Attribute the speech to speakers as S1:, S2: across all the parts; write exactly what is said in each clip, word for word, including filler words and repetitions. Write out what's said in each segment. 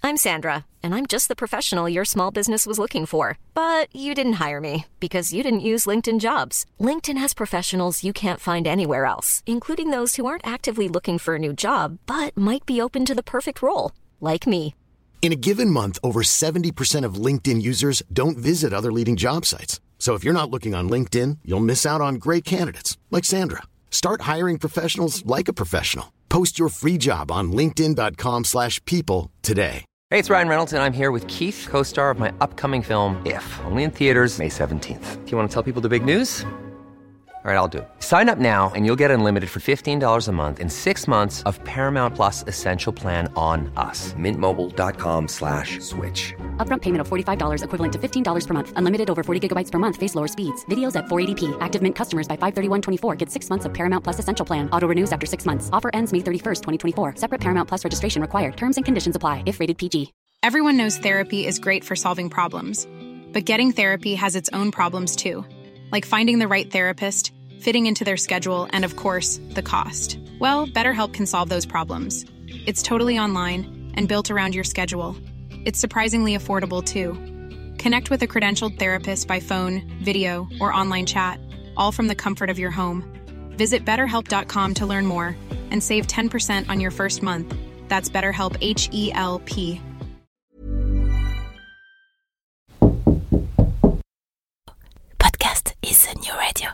S1: I'm Sandra, and I'm just the professional your small business was looking for. But you didn't hire me because you didn't use LinkedIn Jobs. LinkedIn has professionals you can't find anywhere else, including those who aren't actively looking for a new job, but might be open to the perfect role, like me.
S2: In a given month, over seventy percent of LinkedIn users don't visit other leading job sites. So if you're not looking on LinkedIn, you'll miss out on great candidates like Sandra. Start hiring professionals like a professional. Post your free job on linkedin.com slash people today.
S3: Hey, it's Ryan Reynolds, and I'm here with Keith, co-star of my upcoming film, If, only in theaters May seventeenth. Do you want to tell people the big news? All right, I'll do it. Sign up now and you'll get unlimited for fifteen dollars a month and six months of Paramount Plus Essential Plan on us. Mint Mobile dot com slash switch.
S4: Upfront payment of forty-five dollars equivalent to fifteen dollars per month. Unlimited over forty gigabytes per month. Face lower speeds. Videos at four eighty p. Active Mint customers by five thirty-one twenty-four get six months of Paramount Plus Essential Plan. Auto renews after six months. Offer ends May thirty-first, twenty twenty-four. Separate Paramount Plus registration required. Terms and conditions apply if rated P G.
S5: Everyone knows therapy is great for solving problems. But getting therapy has its own problems too. Like finding the right therapist, fitting into their schedule, and of course, the cost. Well, BetterHelp can solve those problems. It's totally online and built around your schedule. It's surprisingly affordable too. Connect with a credentialed therapist by phone, video, or online chat, all from the comfort of your home. Visit better help dot com to learn more and save ten percent on your first month. That's BetterHelp, H E L P.
S6: Podcast is the new radio.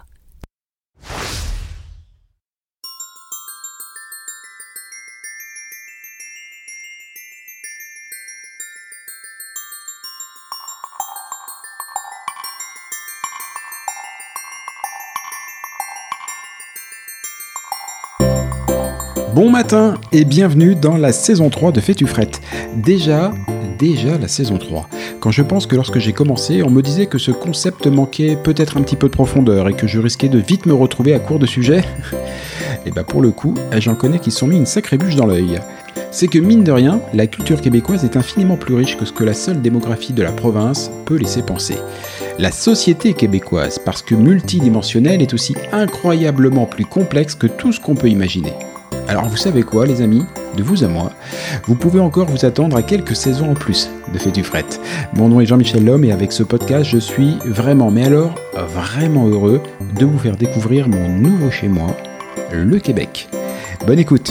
S7: Bon matin et bienvenue dans la saison trois de Fais-tu frette. Déjà, déjà la saison trois. Quand je pense que lorsque j'ai commencé, on me disait que ce concept manquait peut-être un petit peu de profondeur et que je risquais de vite me retrouver à court de sujets, et bah pour le coup, j'en connais qui se sont mis une sacrée bûche dans l'œil. C'est que mine de rien, la culture québécoise est infiniment plus riche que ce que la seule démographie de la province peut laisser penser. La société québécoise, parce que multidimensionnelle, est aussi incroyablement plus complexe que tout ce qu'on peut imaginer. Alors vous savez quoi les amis, de vous à moi, vous pouvez encore vous attendre à quelques saisons en plus de Fais-tu frette. Mon nom est Jean-Michel Lhomme et avec ce podcast je suis vraiment, mais alors vraiment heureux de vous faire découvrir mon nouveau chez moi, le Québec. Bonne écoute.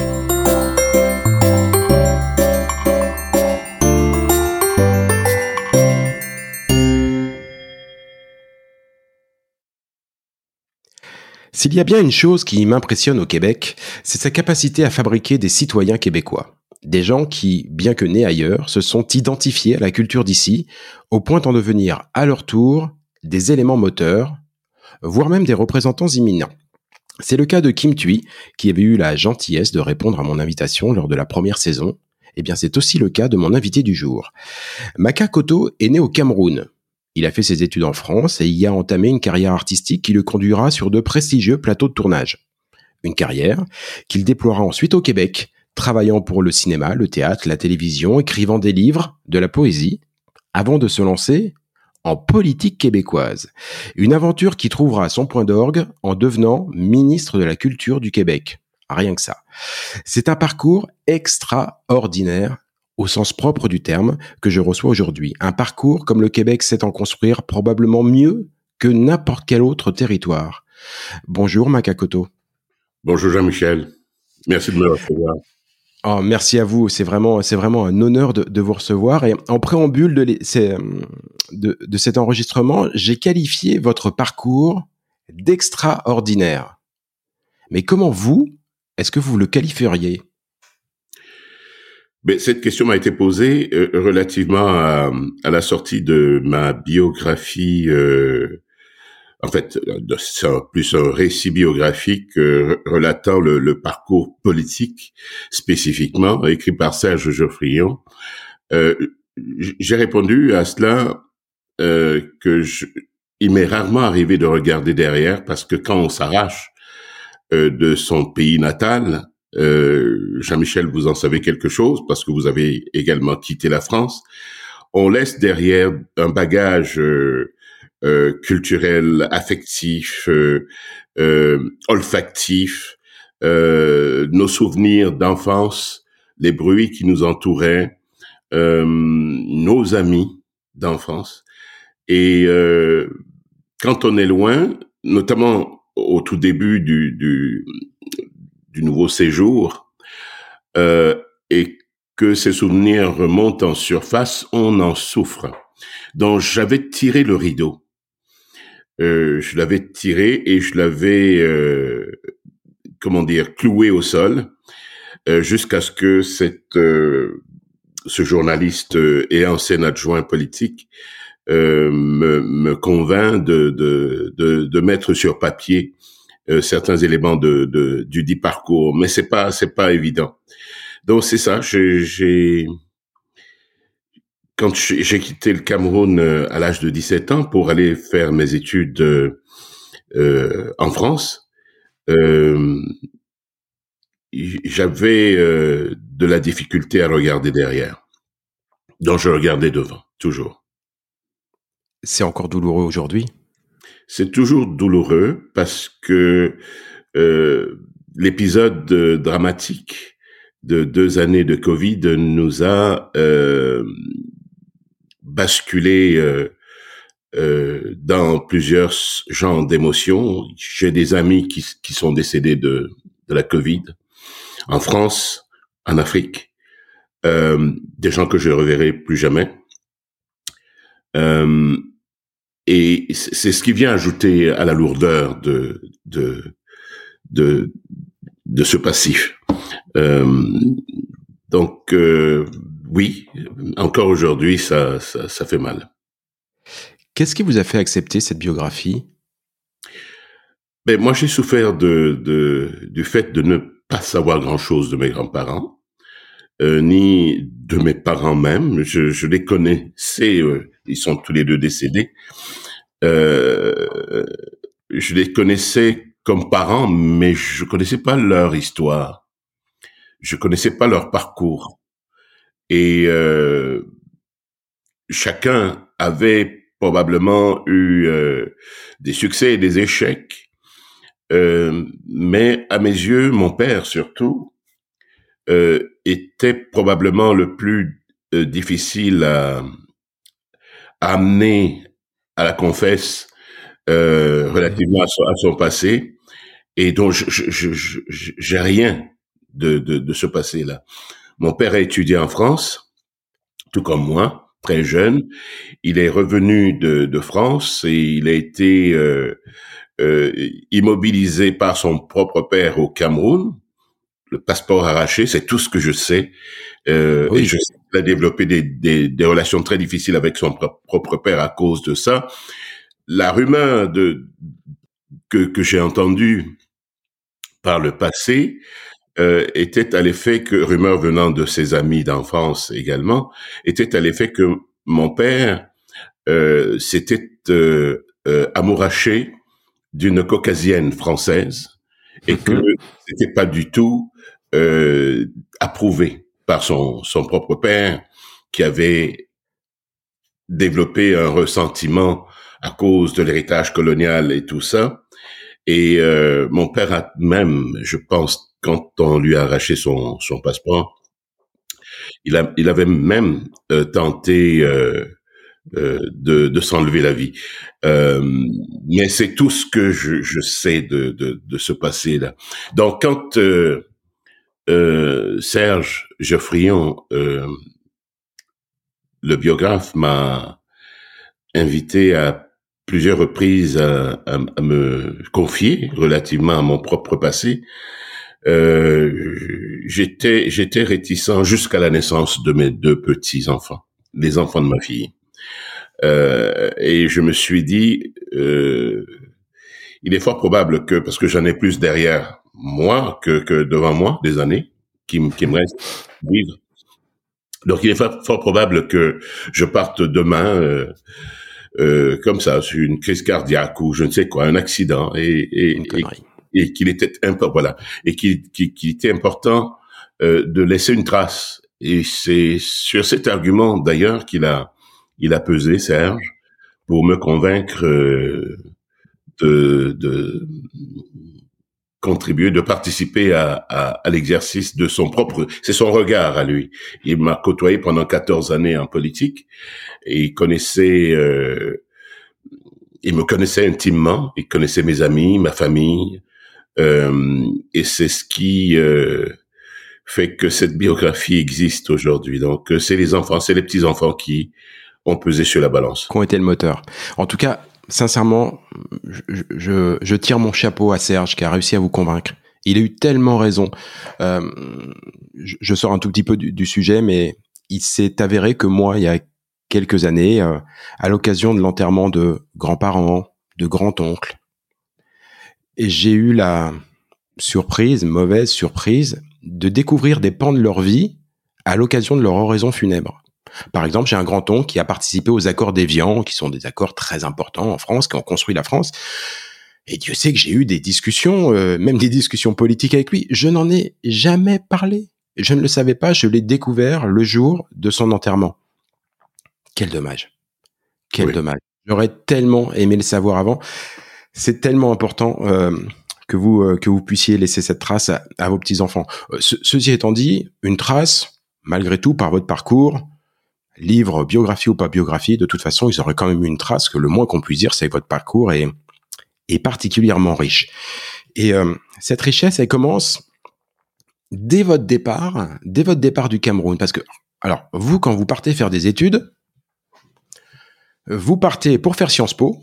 S7: S'il y a bien une chose qui m'impressionne au Québec, c'est sa capacité à fabriquer des citoyens québécois. Des gens qui, bien que nés ailleurs, se sont identifiés à la culture d'ici, au point d'en devenir, à leur tour, des éléments moteurs, voire même des représentants imminents. C'est le cas de Kim Thuy, qui avait eu la gentillesse de répondre à mon invitation lors de la première saison. Eh bien, c'est aussi le cas de mon invité du jour. Maka Koto est né au Cameroun. Il a fait ses études en France et y a entamé une carrière artistique qui le conduira sur de prestigieux plateaux de tournage. Une carrière qu'il déploiera ensuite au Québec, travaillant pour le cinéma, le théâtre, la télévision, écrivant des livres, de la poésie, avant de se lancer en politique québécoise. Une aventure qui trouvera son point d'orgue en devenant ministre de la Culture du Québec. Rien que ça. C'est un parcours extraordinaire au sens propre du terme, que je reçois aujourd'hui. Un parcours comme le Québec sait en construire probablement mieux que n'importe quel autre territoire. Bonjour Maka Koto.
S8: Bonjour Jean-Michel. Merci de me recevoir.
S7: Oh, merci à vous. C'est vraiment, c'est vraiment un honneur de, de vous recevoir. Et en préambule de, les, c'est, de, de cet enregistrement, j'ai qualifié votre parcours d'extraordinaire. Mais comment vous, est-ce que vous le qualifieriez ?
S8: Ben, cette question m'a été posée euh, relativement à, à la sortie de ma biographie, euh, en fait, de, c'est un, plus un récit biographique euh, relatant le, le parcours politique spécifiquement, écrit par Serge Geoffrion. Euh, j'ai répondu à cela euh, que je, il m'est rarement arrivé de regarder derrière parce que quand on s'arrache euh, de son pays natal, Euh, Jean-Michel, vous en savez quelque chose parce que vous avez également quitté la France. On laisse derrière un bagage euh, euh, culturel, affectif, euh, euh, olfactif, euh, nos souvenirs d'enfance, les bruits qui nous entouraient, euh, nos amis d'enfance. Et euh, quand on est loin, notamment au tout début du, du, du nouveau séjour, euh, et que ces souvenirs remontent en surface, on en souffre. Donc j'avais tiré le rideau. Euh, je l'avais tiré et je l'avais, euh, comment dire, cloué au sol, euh, jusqu'à ce que cette, euh, ce journaliste euh, et ancien adjoint politique euh, me, me convainc de, de, de, de mettre sur papier euh, certains éléments de, de, du dit parcours. Mais c'est pas, c'est pas évident. Donc c'est ça. J'ai, j'ai quand j'ai quitté le Cameroun à l'âge de dix-sept ans pour aller faire mes études euh, en France, euh, j'avais euh, de la difficulté à regarder derrière. Donc je regardais devant, toujours.
S7: C'est encore douloureux aujourd'hui?
S8: C'est toujours douloureux parce que euh, l'épisode dramatique de deux années de Covid nous a euh, basculé euh, euh, dans plusieurs genres d'émotions. J'ai des amis qui, qui sont décédés de, de la Covid en France, en Afrique, euh, des gens que je ne reverrai plus jamais. Euh, et c'est ce qui vient ajouter à la lourdeur de de de, de ce passif. Euh, donc euh, oui, encore aujourd'hui, ça, ça ça fait mal.
S7: Qu'est-ce qui vous a fait accepter cette biographie?
S8: Ben moi, j'ai souffert de, de du fait de ne pas savoir grand-chose de mes grands-parents, euh, ni de mes parents même. Je, je les connaissais, euh, ils sont tous les deux décédés. Euh, je les connaissais comme parents, mais je connaissais pas leur histoire. Je connaissais pas leur parcours. Et euh, chacun avait probablement eu euh, des succès et des échecs. Euh, mais à mes yeux, mon père surtout, euh, était probablement le plus euh, difficile à, à amener à la confesse euh, relativement à son, à son passé, et donc je, je, je, je, j'ai rien de, de, de ce passé-là. Mon père a étudié en France, tout comme moi, très jeune. Il est revenu de, de France et il a été euh, euh, immobilisé par son propre père au Cameroun. Le passeport arraché, c'est tout ce que je sais. Euh, oui. Et je sais qu'il a développé des, des, des relations très difficiles avec son propre père à cause de ça. La rumeur de, que, que j'ai entendue par le passé euh, était à l'effet que, rumeur venant de ses amis d'enfance également, était à l'effet que mon père euh, s'était euh, euh, amouraché d'une caucasienne française et que mmh. c'était pas du tout euh, approuvé par son, son propre père qui avait développé un ressentiment à cause de l'héritage colonial et tout ça. Et euh, mon père a même, je pense, quand on lui a arraché son, son passeport, il, a, il avait même euh, tenté euh, euh, de, de s'enlever la vie. Euh, mais c'est tout ce que je, je sais de, de, de ce passé-là. Donc, quand euh, euh, Serge Geoffrion, euh, le biographe, m'a invité à plusieurs reprises à, à, à me confier relativement à mon propre passé, euh, j'étais j'étais réticent jusqu'à la naissance de mes deux petits enfants, les enfants de ma fille, euh, et je me suis dit, euh, il est fort probable que, parce que j'en ai plus derrière moi que que devant moi, des années qui, qui me restent vivre. Donc il est fort, fort probable que je parte demain. Euh, Euh, comme ça, sur une crise cardiaque ou je ne sais quoi, un accident, et et, et, et qu'il était important, voilà, et qu'il, qu'il, qu'il était important euh, de laisser une trace. Et c'est sur cet argument d'ailleurs qu'il a il a pesé, Serge, pour me convaincre euh, de de contribuer, de participer à, à, à l'exercice de son propre, c'est son regard à lui. Il m'a côtoyé pendant quatorze années en politique et il connaissait, euh, il me connaissait intimement, il connaissait mes amis, ma famille, euh, et c'est ce qui euh, fait que cette biographie existe aujourd'hui. Donc, c'est les enfants, c'est les petits-enfants qui ont pesé sur la balance.
S7: Qui ont été le moteur. En tout cas, sincèrement, je, je, je tire mon chapeau à Serge qui a réussi à vous convaincre. Il a eu tellement raison. Euh, je, je sors un tout petit peu du, du sujet, mais il s'est avéré que moi, il y a quelques années, euh, à l'occasion de l'enterrement de grands-parents, de grands-oncles, et j'ai eu la surprise, mauvaise surprise, de découvrir des pans de leur vie à l'occasion de leur oraison funèbre. Par exemple, j'ai un grand-oncle qui a participé aux accords d'Évian, qui sont des accords très importants en France, qui ont construit la France. Et Dieu sait que j'ai eu des discussions, euh, même des discussions politiques avec lui. Je n'en ai jamais parlé. Je ne le savais pas, je l'ai découvert le jour de son enterrement. Quel dommage. Quel oui. dommage. J'aurais tellement aimé le savoir avant. C'est tellement important euh, que vous euh, que vous puissiez laisser cette trace à, à vos petits-enfants. Euh, ce, ceci étant dit, une trace, malgré tout, par votre parcours, livre, biographie ou pas biographie, de toute façon, ils auraient quand même eu une trace que le moins qu'on puisse dire, c'est que votre parcours est, est particulièrement riche. Et euh, cette richesse, elle commence dès votre départ, dès votre départ du Cameroun. Parce que, alors, vous, quand vous partez faire des études, vous partez pour faire Sciences Po,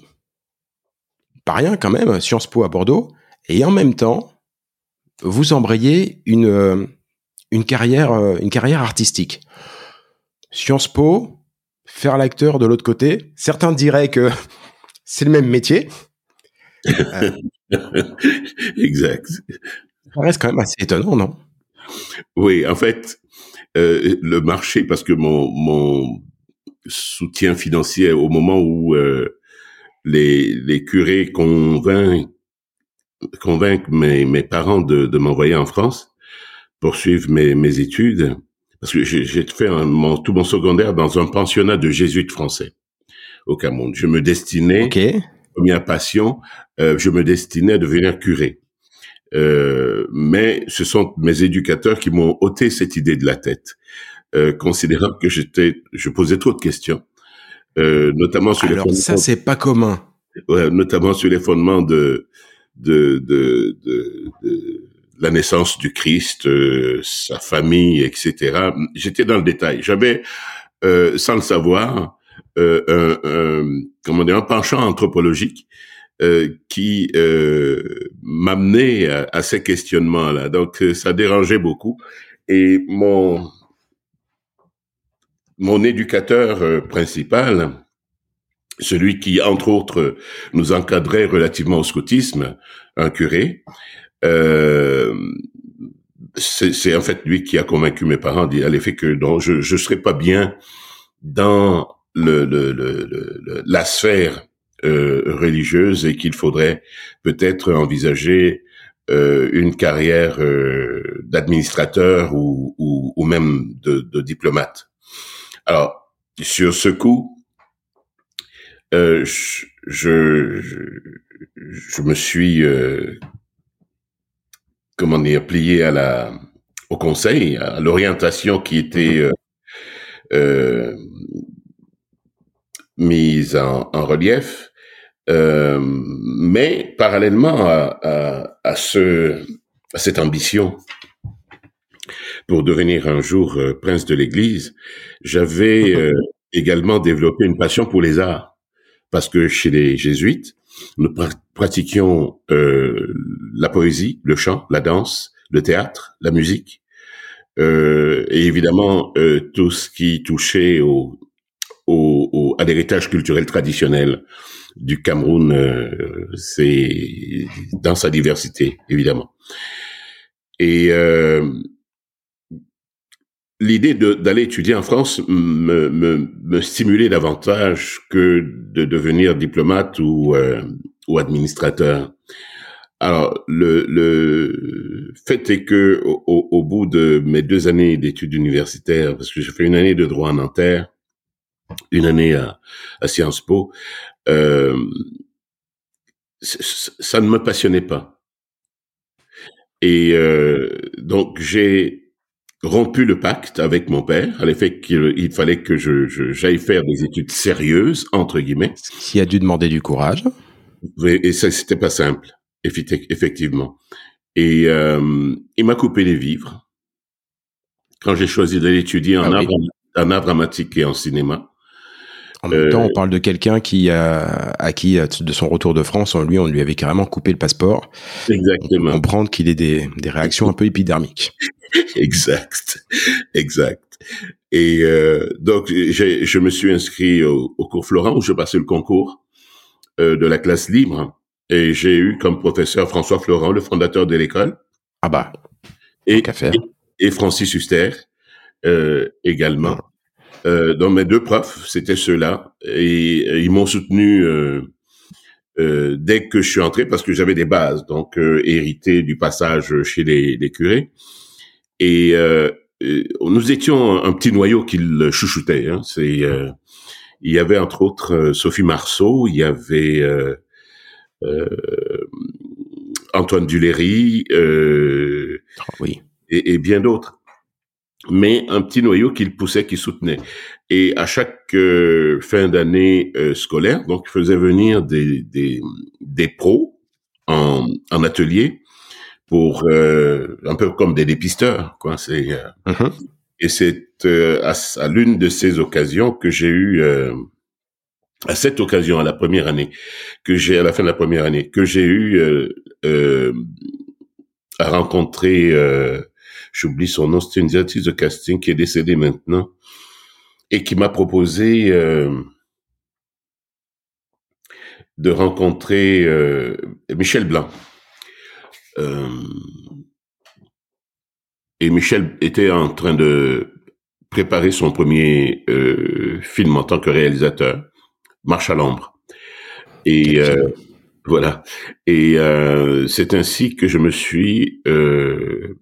S7: pas rien quand même, Sciences Po à Bordeaux, et en même temps, vous embrayez une, euh, une, carrière, euh, une carrière artistique. Sciences Po, faire l'acteur de l'autre côté. Certains diraient que c'est le même métier.
S8: Euh, exact.
S7: Ça reste quand même assez étonnant, non?
S8: Oui, en fait, euh, le marché, parce que mon, mon soutien financier au moment où euh, les, les curés convainquent, convainquent mes, mes parents de, de m'envoyer en France poursuivre mes, mes études, parce que j'ai, j'ai fait un, mon, tout mon secondaire dans un pensionnat de jésuites français au Cameroun. Je me destinais,
S7: okay.
S8: première passion, euh, je me destinais à devenir curé. Euh, mais ce sont mes éducateurs qui m'ont ôté cette idée de la tête, euh, considérant que j'étais, je posais trop de questions, euh, notamment sur
S7: Alors
S8: les
S7: ça, c'est pas commun.
S8: Ouais, notamment sur les fondements de de de de, de la naissance du Christ, euh, sa famille, et cetera. J'étais dans le détail. J'avais, euh, sans le savoir, euh, un, un, comment dire, un penchant anthropologique euh, qui euh, m'amenait à, à ces questionnements-là. Donc, ça dérangeait beaucoup. Et mon mon éducateur euh, principal, celui qui, entre autres, nous encadrait relativement au scoutisme, un curé, euh, c'est, c'est en fait lui qui a convaincu mes parents à l'effet que non, je je serais pas bien dans le, le, le, le la sphère euh, religieuse et qu'il faudrait peut-être envisager euh, une carrière euh, d'administrateur ou, ou, ou même de, de diplomate. Alors, sur ce coup, euh, je, je, je me suis euh, comment dire, plié à la, au conseil, à l'orientation qui était euh, euh, mise en, en relief, euh, mais parallèlement à, à, à, ce, à cette ambition pour devenir un jour euh, prince de l'Église, j'avais euh, également développé une passion pour les arts, parce que chez les jésuites, nous pr- pratiquions euh, la poésie, le chant, la danse, le théâtre, la musique, euh, et évidemment euh, tout ce qui touchait au, au, au, à l'héritage culturel traditionnel du Cameroun, euh, c'est dans sa diversité, évidemment. Et euh, l'idée de, d'aller étudier en France me, me, me stimulait davantage que de devenir diplomate ou, euh, ou administrateur. Alors, le, le fait est que au, au bout de mes deux années d'études universitaires, parce que j'ai fait une année de droit à Nanterre, une année à, à Sciences Po, euh, ça ne me passionnait pas. Et euh, donc, j'ai rompu le pacte avec mon père, à l'effet qu'il il fallait que je, je, j'aille faire des études sérieuses, entre guillemets.
S7: Ce qui a dû demander du courage.
S8: Et ça, c'était pas simple, effectivement. Et euh, il m'a coupé les vivres quand j'ai choisi d'aller étudier en,
S7: Ah
S8: art,
S7: oui.
S8: en art dramatique et en cinéma.
S7: En même
S8: Euh,
S7: temps, on parle de quelqu'un qui a, à qui, de son retour de France, on, lui, on lui avait carrément coupé le passeport. On peut
S8: Exactement.
S7: comprendre qu'il ait des, des réactions un peu épidermiques.
S8: Exact, exact. Et euh, donc, j'ai, je me suis inscrit au, au cours Florent où je passais le concours euh, de la classe libre. Et j'ai eu comme professeur François Florent, le fondateur de l'école.
S7: Ah bah,
S8: Et,
S7: qu'à faire.
S8: et, et Francis Huster euh, également.
S7: Non.
S8: Euh, donc mes deux profs, c'était ceux-là. Et, et ils m'ont soutenu euh, euh, dès que je suis entré parce que j'avais des bases, donc euh, hérité du passage chez les, les curés. Et euh, euh, nous étions un petit noyau qu'ils chouchoutaient. Hein. C'est, euh, il y avait entre autres euh, Sophie Marceau, il y avait euh, euh, Antoine Duléry euh,
S7: Oh, oui.
S8: et, et bien d'autres. Mais un petit noyau qu'il poussait, qui soutenait. Et à chaque euh, fin d'année euh, scolaire, donc il faisait venir des, des, des pros en, en atelier pour euh, un peu comme des dépisteurs, quoi. C'est euh,
S7: Mm-hmm.
S8: et c'est euh, à, à l'une de ces occasions que j'ai eu euh, à cette occasion, à la première année, que j'ai à la fin de la première année, que j'ai eu euh, euh, à rencontrer, euh, j'oublie son nom, c'était une directrice de casting qui est décédée maintenant et qui m'a proposé euh, de rencontrer euh, Michel Blanc. Euh, et Michel était en train de préparer son premier euh, film en tant que réalisateur, Marche à l'ombre. Et euh, voilà. Et euh, c'est ainsi que je me suis euh,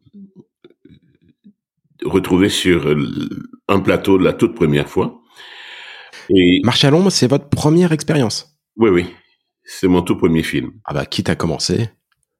S8: retrouvé sur un plateau la toute première fois. Et
S7: Marche à l'ombre, c'est votre première expérience.
S8: oui, oui, c'est mon tout premier film.
S7: Ah bah, quitte à commencer.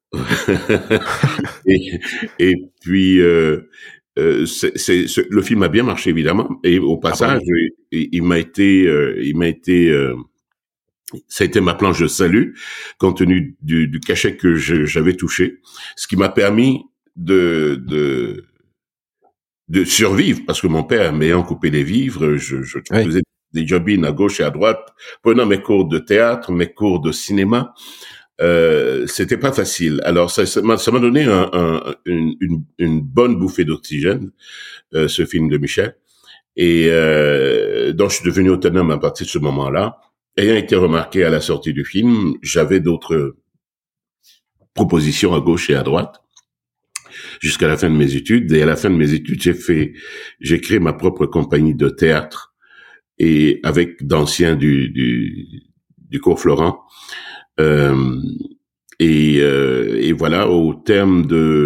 S8: et, et puis, euh, euh, c'est, c'est, c'est, le film a bien marché évidemment. Et au passage,
S7: Ah oui.
S8: il, il m'a été, euh, il m'a été, euh, ça a été ma planche de salut, compte tenu du, du cachet que je, j'avais touché, ce qui m'a permis de, de, de survivre, parce que mon père m'ayant coupé les vivres, je, je
S7: Oui.
S8: faisais des job-ins à gauche et à droite, prenant mes cours de théâtre, mes cours de cinéma. Euh, c'était pas facile. Alors ça, ça m'a, ça m'a donné un, un, une, une, une bonne bouffée d'oxygène, euh, ce film de Michel. Et euh, donc je suis devenu autonome à partir de ce moment-là. Ayant été remarqué à la sortie du film, j'avais d'autres propositions à gauche et à droite jusqu'à la fin de mes études. Et à la fin de mes études, j'ai fait, j'ai créé ma propre compagnie de théâtre et avec d'anciens du du, du cours Florent. Euh, et, euh, et voilà, au terme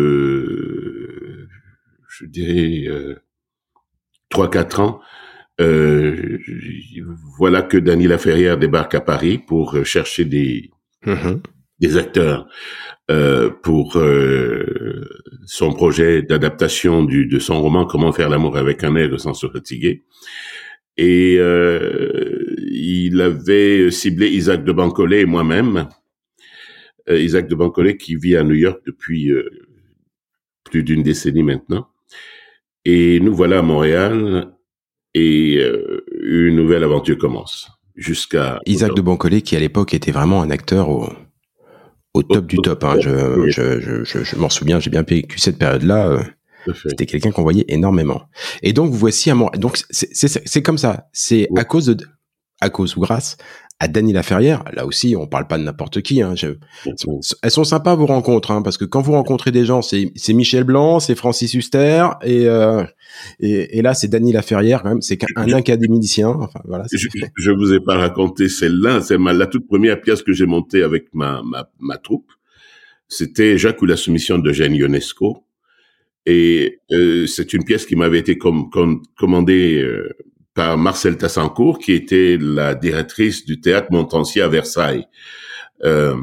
S8: de, je dirais, euh, trois, quatre ans, euh, voilà que Dany Laferrière débarque à Paris pour chercher des,
S7: Mm-hmm.
S8: des acteurs euh, pour euh, son projet d'adaptation du, de son roman Comment faire l'amour avec un nègre sans se fatiguer. Et euh, il avait ciblé Isaac de Bancolé et moi-même. Euh, Isaac de Bancolé qui vit à New York depuis euh, plus d'une décennie maintenant. Et nous voilà à Montréal et euh, une nouvelle aventure commence. Jusqu'à
S7: Isaac de Bancolé, qui à l'époque était vraiment un acteur au, au top du top. Hein. Je,
S8: Oui.
S7: je, je, je, je m'en souviens, j'ai bien vécu cette période-là. Euh,
S8: Tout à fait.
S7: c'était quelqu'un qu'on voyait énormément. Et donc, vous voici à Montréal. Donc, c'est, c'est, c'est comme ça. C'est
S8: Oui.
S7: à cause de, à cause ou grâce à Dany Laferrière. Là aussi, on parle pas de n'importe qui. Hein. Je, elles sont sympas vos rencontres, hein, parce que quand vous rencontrez des gens, c'est, c'est Michel Blanc, c'est Francis Huster, et, euh, et, et là, c'est Dany Laferrière, quand même. C'est un académicien. Enfin, voilà.
S8: Je, je vous ai pas raconté celle-là. C'est ma, la toute première pièce que j'ai montée avec ma, ma, ma troupe. C'était Jacques ou la soumission d'Eugène Ionesco. Et euh, c'est une pièce qui m'avait été com- com- commandée euh, par Marcel Tassancourt, qui était la directrice du théâtre Montansier à Versailles. Euh,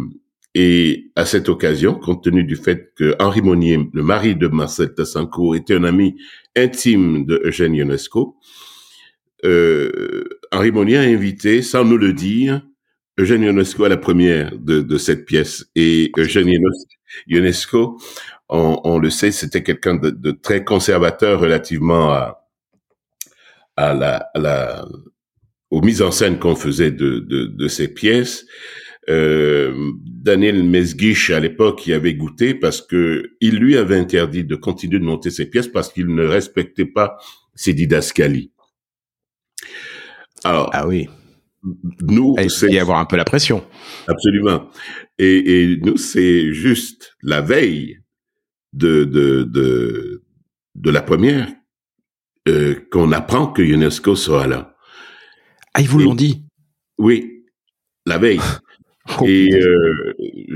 S8: Et à cette occasion, compte tenu du fait que Henri Monnier, le mari de Marcel Tassincourt, était un ami intime de Eugène Ionesco, euh, Henri Monnier a invité, sans nous le dire, Eugène Ionesco à la première de, de cette pièce. Et Eugène Ionesco, on, on le sait, c'était quelqu'un de, de très conservateur relativement à, à la, à la, aux mises en scène qu'on faisait de, de, de ces pièces. Euh, Daniel Mesguich, à l'époque, y avait goûté parce que il lui avait interdit de continuer de monter ses pièces parce qu'il ne respectait pas ses didascalies. Alors,
S7: ah oui.
S8: Nous,
S7: il faut y avoir un peu la pression.
S8: Absolument. Et, et nous, c'est juste la veille de de de de la première euh, qu'on apprend que Ionesco sera là.
S7: Ah, ils vous
S8: et,
S7: l'ont dit?
S8: Oui, la veille.
S7: Oh,
S8: et euh,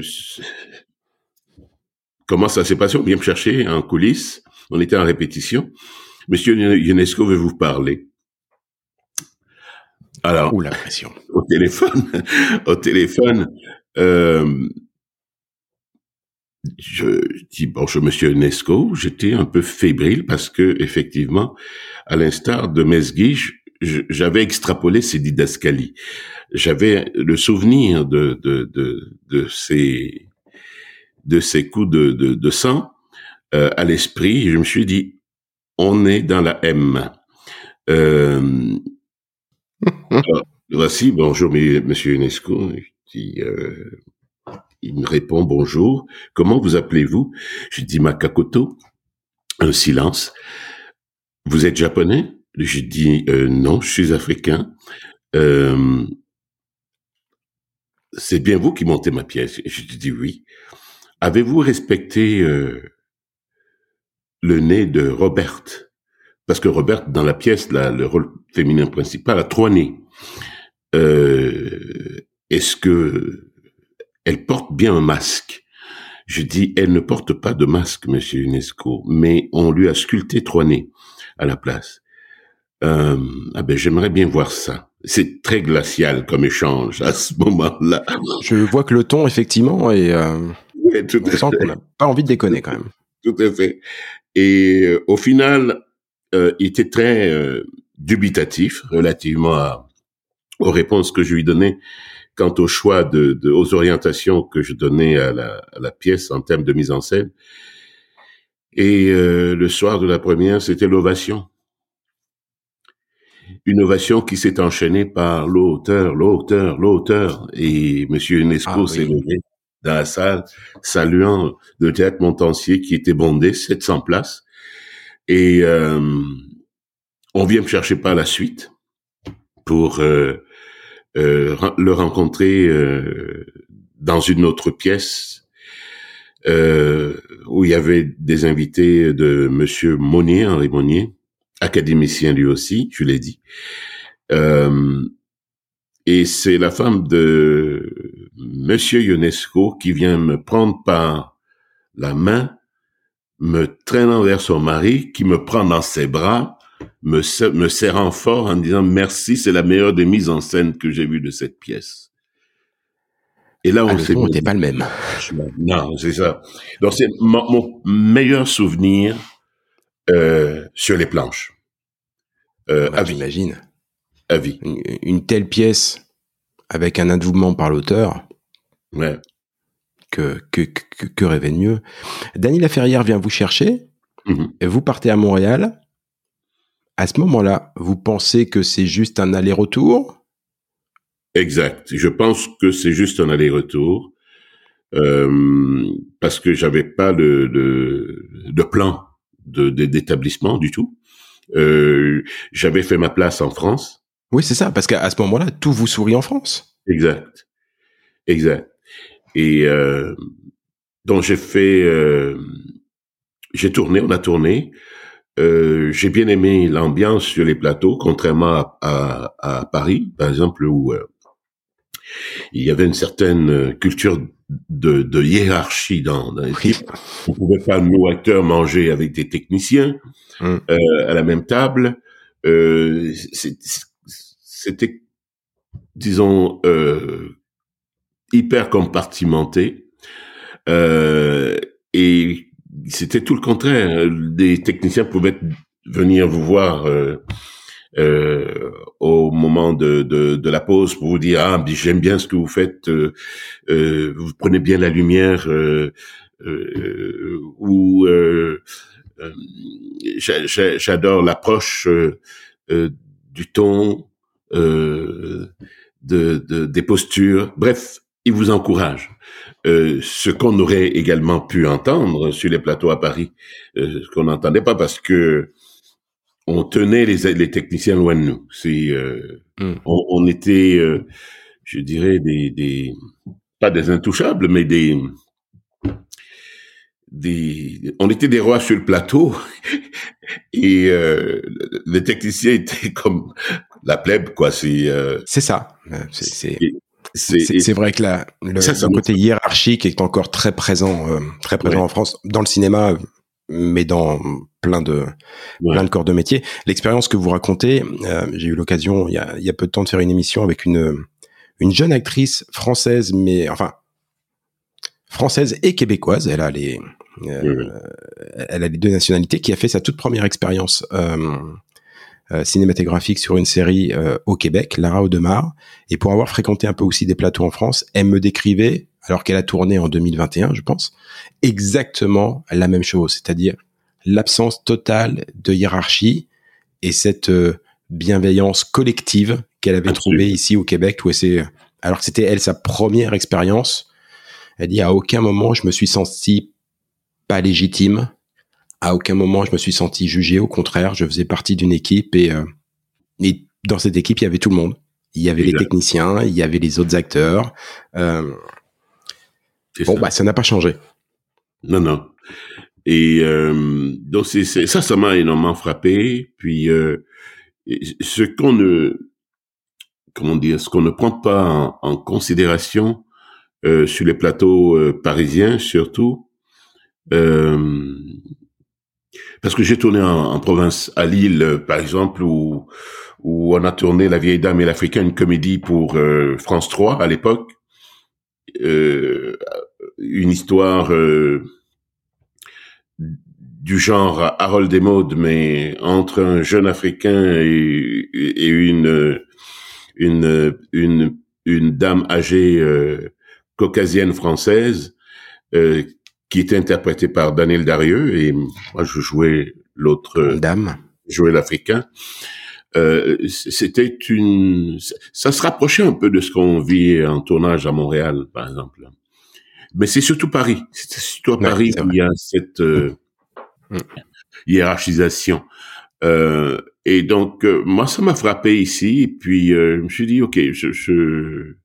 S8: comment ça s'est passé? On vient me chercher en coulisses. On était en répétition. Monsieur Ionesco veut vous parler. Alors,
S7: Ouh, la pression.
S8: Au téléphone, au téléphone, euh, je dis bonjour Monsieur Ionesco. J'étais un peu fébrile parce que effectivement, à l'instar de Mesguich, j'avais extrapolé ses didascalies. J'avais le souvenir de de de de ces de ces coups de de, de sang euh, à l'esprit. Et je me suis dit, on est dans la M. Euh, alors, voici, bonjour Monsieur Ionesco. Qui, euh, il me répond bonjour. Comment vous appelez-vous? Je dis Makakoto. Un silence. Vous êtes japonais? Je dis euh, non, je suis africain. Euh, c'est bien vous qui montez ma pièce. Je dis oui. Avez-vous respecté euh, le nez de Robert? Parce que Robert, dans la pièce, là, le rôle féminin principal, a trois nez. Euh, est-ce que elle porte bien un masque? Je dis, elle ne porte pas de masque, Monsieur Ionesco, mais on lui a sculpté trois nez à la place. Euh, ah ben, j'aimerais bien voir ça. C'est très glacial comme échange à ce moment-là.
S7: Je vois que le ton, effectivement, est, euh,
S8: oui, tout
S7: on sent qu'on n'a pas envie de déconner quand même.
S8: Tout à fait. Et euh, au final, euh, il était très euh, dubitatif relativement à, aux réponses que je lui donnais quant au choix de, de aux orientations que je donnais à la, à la pièce en termes de mise en scène. Et euh, le soir de la première, c'était l'ovation. Une ovation qui s'est enchaînée par l'auteur, l'auteur, l'auteur. Et Monsieur Ionesco ah, s'est oui. levé dans la salle, saluant le théâtre Montansier qui était bondé, sept cents places. Et euh, on vient me chercher par la suite pour euh, euh, le rencontrer euh, dans une autre pièce euh, où il y avait des invités de Monsieur Monnier, Henri Monnier, académicien lui aussi, je l'ai dit. Euh, et c'est la femme de Monsieur Ionesco qui vient me prendre par la main, me traînant vers son mari, qui me prend dans ses bras, me, me serrant fort en disant « Merci, c'est la meilleure des mises en scène que j'ai vues de cette pièce. » Et là, on
S7: ah,
S8: s'est...
S7: Le ton n'était pas le même.
S8: Non, c'est ça. Donc, c'est mon, mon meilleur souvenir euh, sur les planches. Euh,
S7: bah,
S8: à vie.
S7: J'imagine.
S8: À vie.
S7: Une, une telle pièce avec un adoubement par l'auteur.
S8: Ouais.
S7: Que, que, que, que rêver de mieux. Dany Laferrière vient vous chercher.
S8: Mm-hmm.
S7: Et vous partez à Montréal. À ce moment-là, vous pensez que c'est juste un aller-retour?
S8: Exact. Je pense que c'est juste un aller-retour. Euh, parce que j'avais pas le, le, de plan de, de, d'établissement du tout. Euh, j'avais fait ma place en France.
S7: Oui, c'est ça, parce qu'à ce moment-là, tout vous sourit en France.
S8: Exact. Exact. Et euh, donc j'ai fait, euh, j'ai tourné, on a tourné. Euh, j'ai bien aimé l'ambiance sur les plateaux, contrairement à, à, à Paris, par exemple, où euh, il y avait une certaine culture de, de hiérarchie dans, dans l'équipe. Oui. On pouvait pas, nous, acteurs, manger avec des techniciens mm. euh, à la même table. Euh, c'était, disons, euh, hyper compartimenté. Euh, et c'était tout le contraire. Des techniciens pouvaient venir vous voir euh, euh, au moment de, de, de la pause pour vous dire « Ah, j'aime bien ce que vous faites, euh, euh, vous prenez bien la lumière euh, euh, » ou euh, euh, « J'adore l'approche euh, euh, du ton, euh, de, de, des postures. » Bref, ils vous encouragent. Euh, ce qu'on aurait également pu entendre sur les plateaux à Paris, euh, ce qu'on n'entendait pas parce que on tenait les, les techniciens loin de nous. C'est, euh, mm. on, on était, euh, je dirais, des, des, pas des intouchables, mais des, des, on était des rois sur le plateau et euh, les techniciens étaient comme la plèbe, quoi. C'est, euh,
S7: c'est ça. C'est, c'est...
S8: C'est,
S7: c'est, c'est vrai que la, le, ça, ça le côté hiérarchique est encore très présent, euh, très présent ouais. en France, dans le cinéma, mais dans plein de, ouais. plein de corps de métier. L'expérience que vous racontez, euh, j'ai eu l'occasion, il y a, il y a peu de temps, de faire une émission avec une, une jeune actrice française, mais enfin, française et québécoise. Elle a les, euh, oui. elle a les deux nationalités, qui a fait sa toute première expérience, euh, Euh, cinématographique sur une série euh, au Québec, Lara Audemars, et pour avoir fréquenté un peu aussi des plateaux en France, elle me décrivait, alors qu'elle a tourné en deux mille vingt et un, je pense, exactement la même chose, c'est-à-dire l'absence totale de hiérarchie et cette euh, bienveillance collective qu'elle avait Absolument. trouvée ici au Québec, où elle s'est, alors que c'était elle sa première expérience. Elle dit à aucun moment je me suis senti pas légitime. À aucun moment, je me suis senti jugé. Au contraire, je faisais partie d'une équipe et, euh, et dans cette équipe, il y avait tout le monde. Il y avait Exact. les techniciens, il y avait les autres acteurs. Euh, bon, ça. bah, ça n'a pas changé.
S8: Non, non. Et euh, donc, c'est, c'est, ça, ça m'a énormément frappé. Puis, euh, ce qu'on ne, comment dire, ce qu'on ne prend pas en, en considération euh, sur les plateaux euh, parisiens, surtout. Euh, Parce que j'ai tourné en, en province, à Lille, euh, par exemple, où, où on a tourné La Vieille Dame et l'Africain, une comédie pour euh, France trois à l'époque. Euh, une histoire euh, du genre Harold et Maude, mais entre un jeune Africain et, et une, une, une, une dame âgée euh, caucasienne française, euh, qui était interprété par Daniel Darieux, et moi je jouais l'autre
S7: dame,
S8: je jouais l'Africain. Euh, c'était une, ça se rapprochait un peu de ce qu'on vit en tournage à Montréal, par exemple. Mais c'est surtout Paris, c'est surtout à ouais, Paris où il y a cette euh, mmh. hiérarchisation. Euh, et donc euh, moi ça m'a frappé ici, et puis euh, je me suis dit ok, je je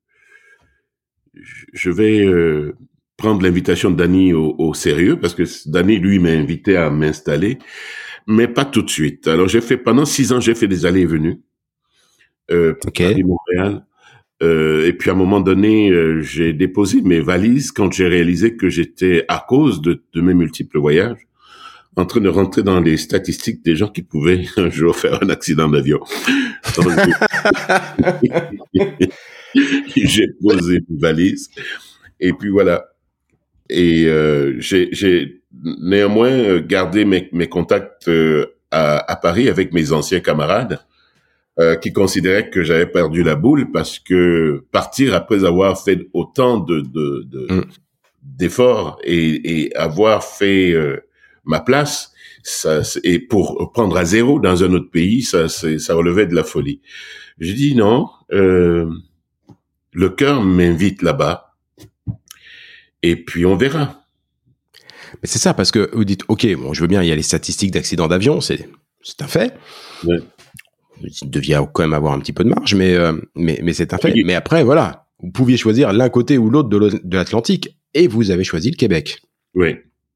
S8: je vais euh, prendre l'invitation de Danny au, au sérieux, parce que Danny, lui, m'a invité à m'installer, mais pas tout de suite. Alors, j'ai fait, pendant six ans, j'ai fait des allées et venues, euh,
S7: okay.
S8: Paris-Montréal. Euh, et puis, à un moment donné, euh, j'ai déposé mes valises quand j'ai réalisé que j'étais, à cause de, de mes multiples voyages, en train de rentrer dans les statistiques des gens qui pouvaient un jour faire un accident d'avion. Donc, j'ai posé mes valises. Et puis, voilà. Et euh, j'ai, j'ai néanmoins gardé mes, mes contacts euh, à, à Paris avec mes anciens camarades euh, qui considéraient que j'avais perdu la boule, parce que partir après avoir fait autant de, de, de mm. d'efforts et, et avoir fait euh, ma place, ça, et pour prendre à zéro dans un autre pays, ça, c'est, ça relevait de la folie. J'ai dit non, euh, le cœur m'invite là-bas. Et puis, on verra.
S7: Mais c'est ça, parce que vous dites, OK, bon, je veux bien, il y a les statistiques d'accidents d'avion, c'est, c'est un fait.
S8: Ouais.
S7: Il devait quand même avoir un petit peu de marge, mais, euh, mais, mais c'est un fait. Oui. Mais après, voilà, vous pouviez choisir l'un côté ou l'autre de, de l'Atlantique, et vous avez choisi le Québec.
S8: Oui.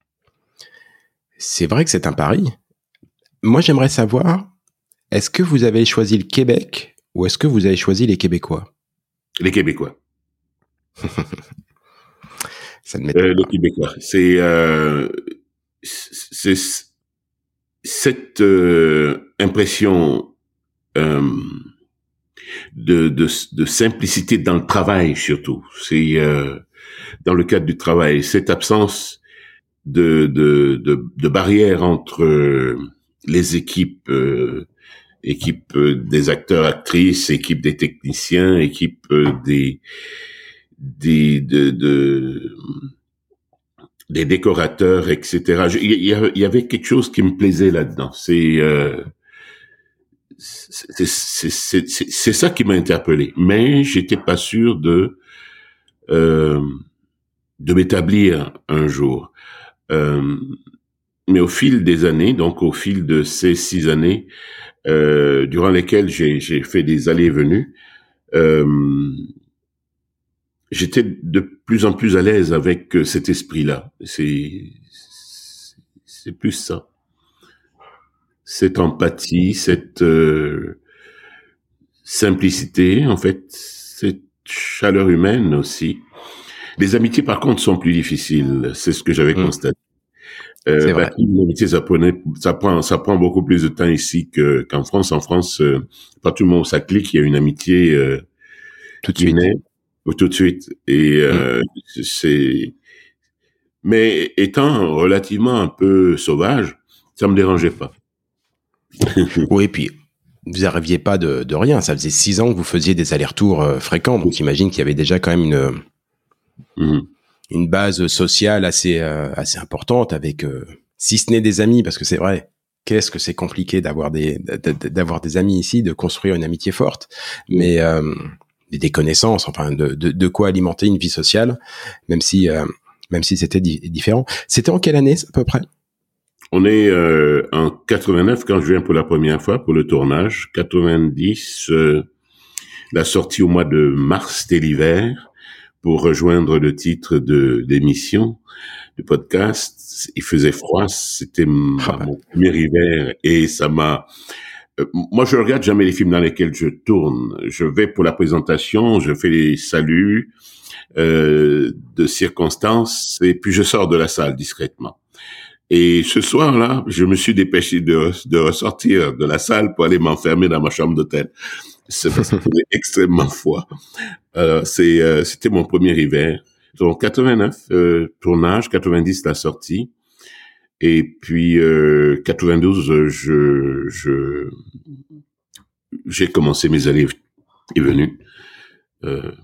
S7: C'est vrai que c'est un pari. Moi, j'aimerais savoir, est-ce que vous avez choisi le Québec, ou est-ce que vous avez choisi les Québécois?
S8: Les Québécois.
S7: Ça ne m'étonne
S8: euh,
S7: pas.
S8: Le Québécois. C'est, euh, c'est cette euh, impression euh, de, de, de simplicité dans le travail surtout. C'est euh, dans le cadre du travail, cette absence de, de, de, de barrière entre euh, les équipes, euh, équipe euh, des acteurs, actrices, équipe des techniciens, équipe euh, des des de, de des décorateurs, et cetera. Il y, il y avait quelque chose qui me plaisait là-dedans. C'est euh, c'est, c'est, c'est, c'est, c'est ça qui m'a interpellé. Mais j'étais pas sûr de euh, de m'établir un jour. Euh, mais au fil des années, donc au fil de ces six années, euh, durant lesquelles j'ai, j'ai fait des allées et venues, euh, j'étais de plus en plus à l'aise avec cet esprit-là. C'est, c'est plus ça. Cette empathie, cette euh, simplicité, en fait, cette chaleur humaine aussi. Les amitiés, par contre, sont plus difficiles. C'est ce que j'avais mmh. constaté. Euh, bah, une amitié, ça prenait, ça prend, ça prend beaucoup plus de temps ici que, qu'en France. En France, euh, pas tout le monde, ça clique, il y a une amitié, euh,
S7: tout de suite.
S8: Naît, ou tout de suite. Et, euh, mmh. c'est, mais étant relativement un peu sauvage, ça me dérangeait pas.
S7: Oui, puis, vous n'arriviez pas de, de rien. Ça faisait six ans que vous faisiez des allers-retours euh, fréquents. Donc, j'imagine qu'il y avait déjà quand même une, mmh. une base sociale assez, euh, assez importante avec, euh, si ce n'est des amis, parce que c'est vrai, qu'est-ce que c'est compliqué d'avoir des, d'avoir des amis ici, de construire une amitié forte, mais euh, des connaissances, enfin, de, de, de quoi alimenter une vie sociale, même si, euh, même si c'était di- différent. C'était en quelle année, à peu près?
S8: On est euh, en quatre-vingt-neuf quand je viens pour la première fois pour le tournage. quatre-vingt-dix, euh, la sortie au mois de mars, c'était l'hiver, pour rejoindre le titre de d'émission, de podcast. Il faisait froid, c'était ah ben. mon premier hiver et ça m'a... Euh, moi, je regarde jamais les films dans lesquels je tourne. Je vais pour la présentation, je fais les saluts euh, de circonstances et puis je sors de la salle discrètement. Et ce soir-là, je me suis dépêché de, de ressortir de la salle pour aller m'enfermer dans ma chambre d'hôtel. C'est parce qu'il faisait extrêmement froid. Euh, c'est, euh, c'était mon premier hiver. Donc, quatre-vingt-neuf, euh, tournage, quatre-vingt-dix, la sortie. Et puis, euh, quatre-vingt-douze, je, je, j'ai commencé mes allées et venues. Euh...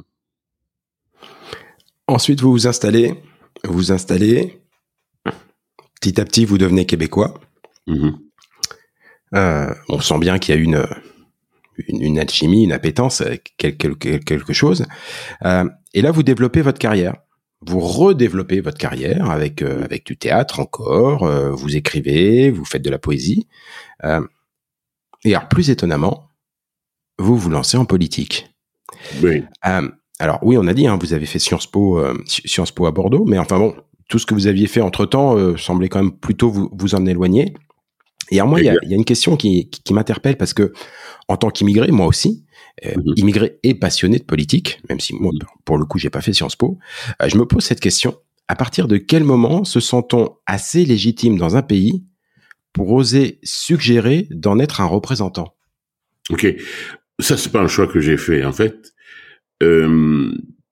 S7: Ensuite, vous vous installez, vous vous installez. Petit à petit, vous devenez québécois.
S8: Mm-hmm.
S7: Euh, on sent bien qu'il y a une, une, une alchimie, une appétence, quelque, quelque chose. Euh, et là, vous développez votre carrière. Vous redéveloppez votre carrière avec, euh, avec du théâtre encore. Euh, vous écrivez, vous faites de la poésie. Euh, et alors, plus étonnamment, vous vous lancez en politique.
S8: Oui.
S7: Euh, alors, oui, on a dit, hein, vous avez fait Sciences Po, euh, Sciences Po à Bordeaux, mais enfin bon, tout ce que vous aviez fait entre-temps euh, semblait quand même plutôt vous, vous en éloigner. Et alors moi, il y a, y a une question qui, qui, qui m'interpelle parce que, en tant qu'immigré, moi aussi, euh, mm-hmm. immigré et passionné de politique, même si moi, pour le coup, j'ai pas fait Sciences Po, euh, je me pose cette question. À partir de quel moment se sent-on assez légitime dans un pays pour oser suggérer d'en être un représentant?
S8: Ok. Ça, c'est pas un choix que j'ai fait. En fait, euh,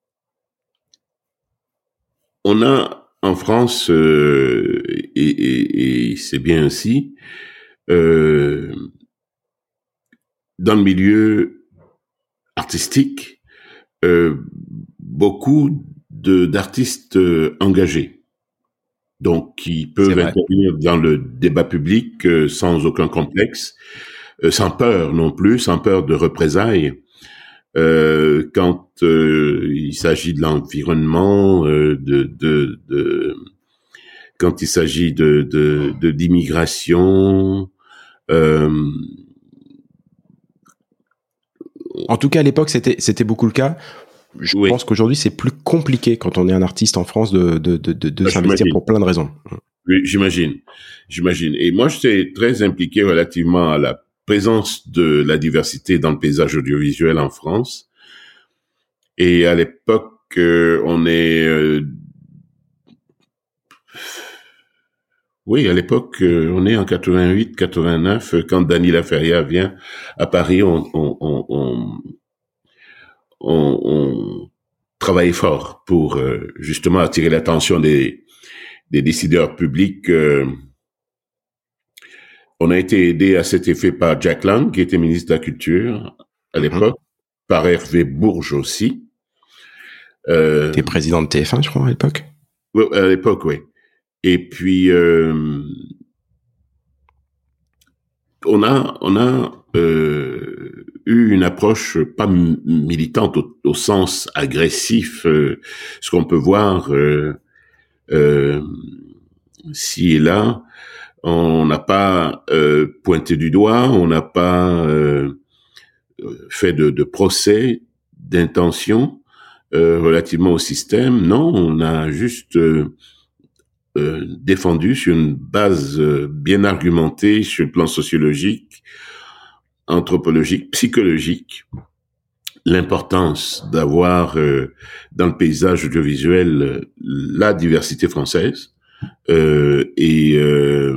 S8: on a en France, euh, et, et, et c'est bien ainsi, euh, dans le milieu artistique, euh, beaucoup de, d'artistes euh, engagés, donc qui peuvent intervenir dans le débat public euh, sans aucun complexe, euh, sans peur non plus, sans peur de représailles. Euh, quand euh, il s'agit de l'environnement, euh, de, de, de, quand il s'agit de, de, de d'immigration. Euh,
S7: en tout cas, à l'époque, c'était, c'était beaucoup le cas. Je oui. pense qu'aujourd'hui, c'est plus compliqué quand on est un artiste en France de, de, de, de, de ah, s'investir j'imagine. Pour plein de raisons.
S8: Oui, j'imagine, j'imagine. Et moi, j'étais très impliqué relativement à la présence de la diversité dans le paysage audiovisuel en France. Et à l'époque, euh, on est... Euh, Oui, à l'époque, euh, on est en quatre-vingt-huit, quatre-vingt-neuf, euh, quand Dany Laferrière vient à Paris, on, on, on, on, on, on travaillait fort pour euh, justement attirer l'attention des, des décideurs publics. Euh, on a été aidé à cet effet par Jack Lang, qui était ministre de la Culture à l'époque, mm-hmm. par Hervé Bourges aussi.
S7: Euh, T'es président de T F un, je crois, à l'époque.
S8: Oui, à l'époque, oui. Et puis, euh, on a, on a euh, eu une approche pas militante au, au sens agressif, euh, ce qu'on peut voir euh, euh, ci et là. On n'a pas euh, pointé du doigt, on n'a pas euh, fait de, de procès d'intention euh, relativement au système. Non, on a juste euh, Euh, défendu sur une base euh, bien argumentée sur le plan sociologique, anthropologique, psychologique, l'importance d'avoir euh, dans le paysage audiovisuel euh, la diversité française euh, et euh,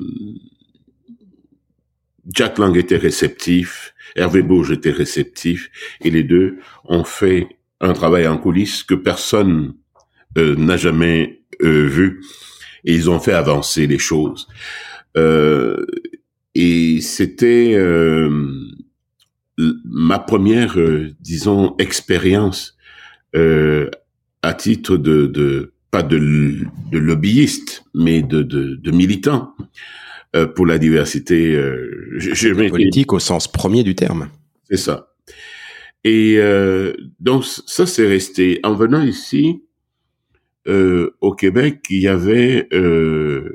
S8: Jack Lang était réceptif, Hervé Bourges était réceptif et les deux ont fait un travail en coulisses que personne euh, n'a jamais euh, vu. Et ils ont fait avancer les choses. Euh, et c'était euh, ma première, euh, disons, expérience euh, à titre de, de pas de, de lobbyiste, mais de, de, de militant euh, pour la diversité. Euh,
S7: j'ai politique été... au sens premier du terme.
S8: C'est ça. Et euh, donc ça, c'est resté. En venant ici, Euh, au Québec, il y avait, euh,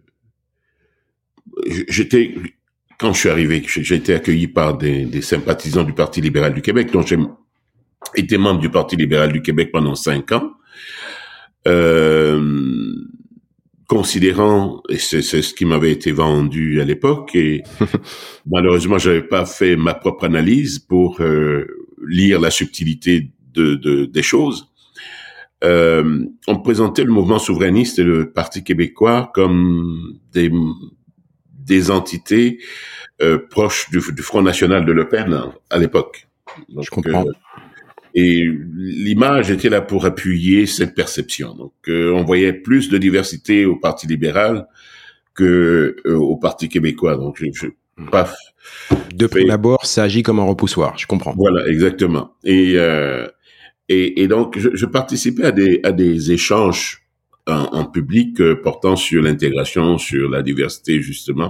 S8: j'étais, quand je suis arrivé, j'ai été accueilli par des, des sympathisants du Parti libéral du Québec, donc j'ai été membre du Parti libéral du Québec pendant cinq ans, euh, considérant, et c'est, c'est ce qui m'avait été vendu à l'époque, et malheureusement, j'avais pas fait ma propre analyse pour euh, lire la subtilité de, de des choses. Euh, on présentait le mouvement souverainiste et le Parti québécois comme des, des entités euh, proches du, du Front national de Le Pen à l'époque.
S7: Donc, je comprends.
S8: Euh, et l'image était là pour appuyer cette perception. Donc, euh, on voyait plus de diversité au Parti libéral que euh, au Parti québécois. Donc, je, je paf.
S7: De prime abord, ça agit comme un repoussoir. Je comprends.
S8: Voilà, exactement. Et euh, Et, et donc, je, je participais à des, à des échanges en, en public euh, portant sur l'intégration, sur la diversité, justement.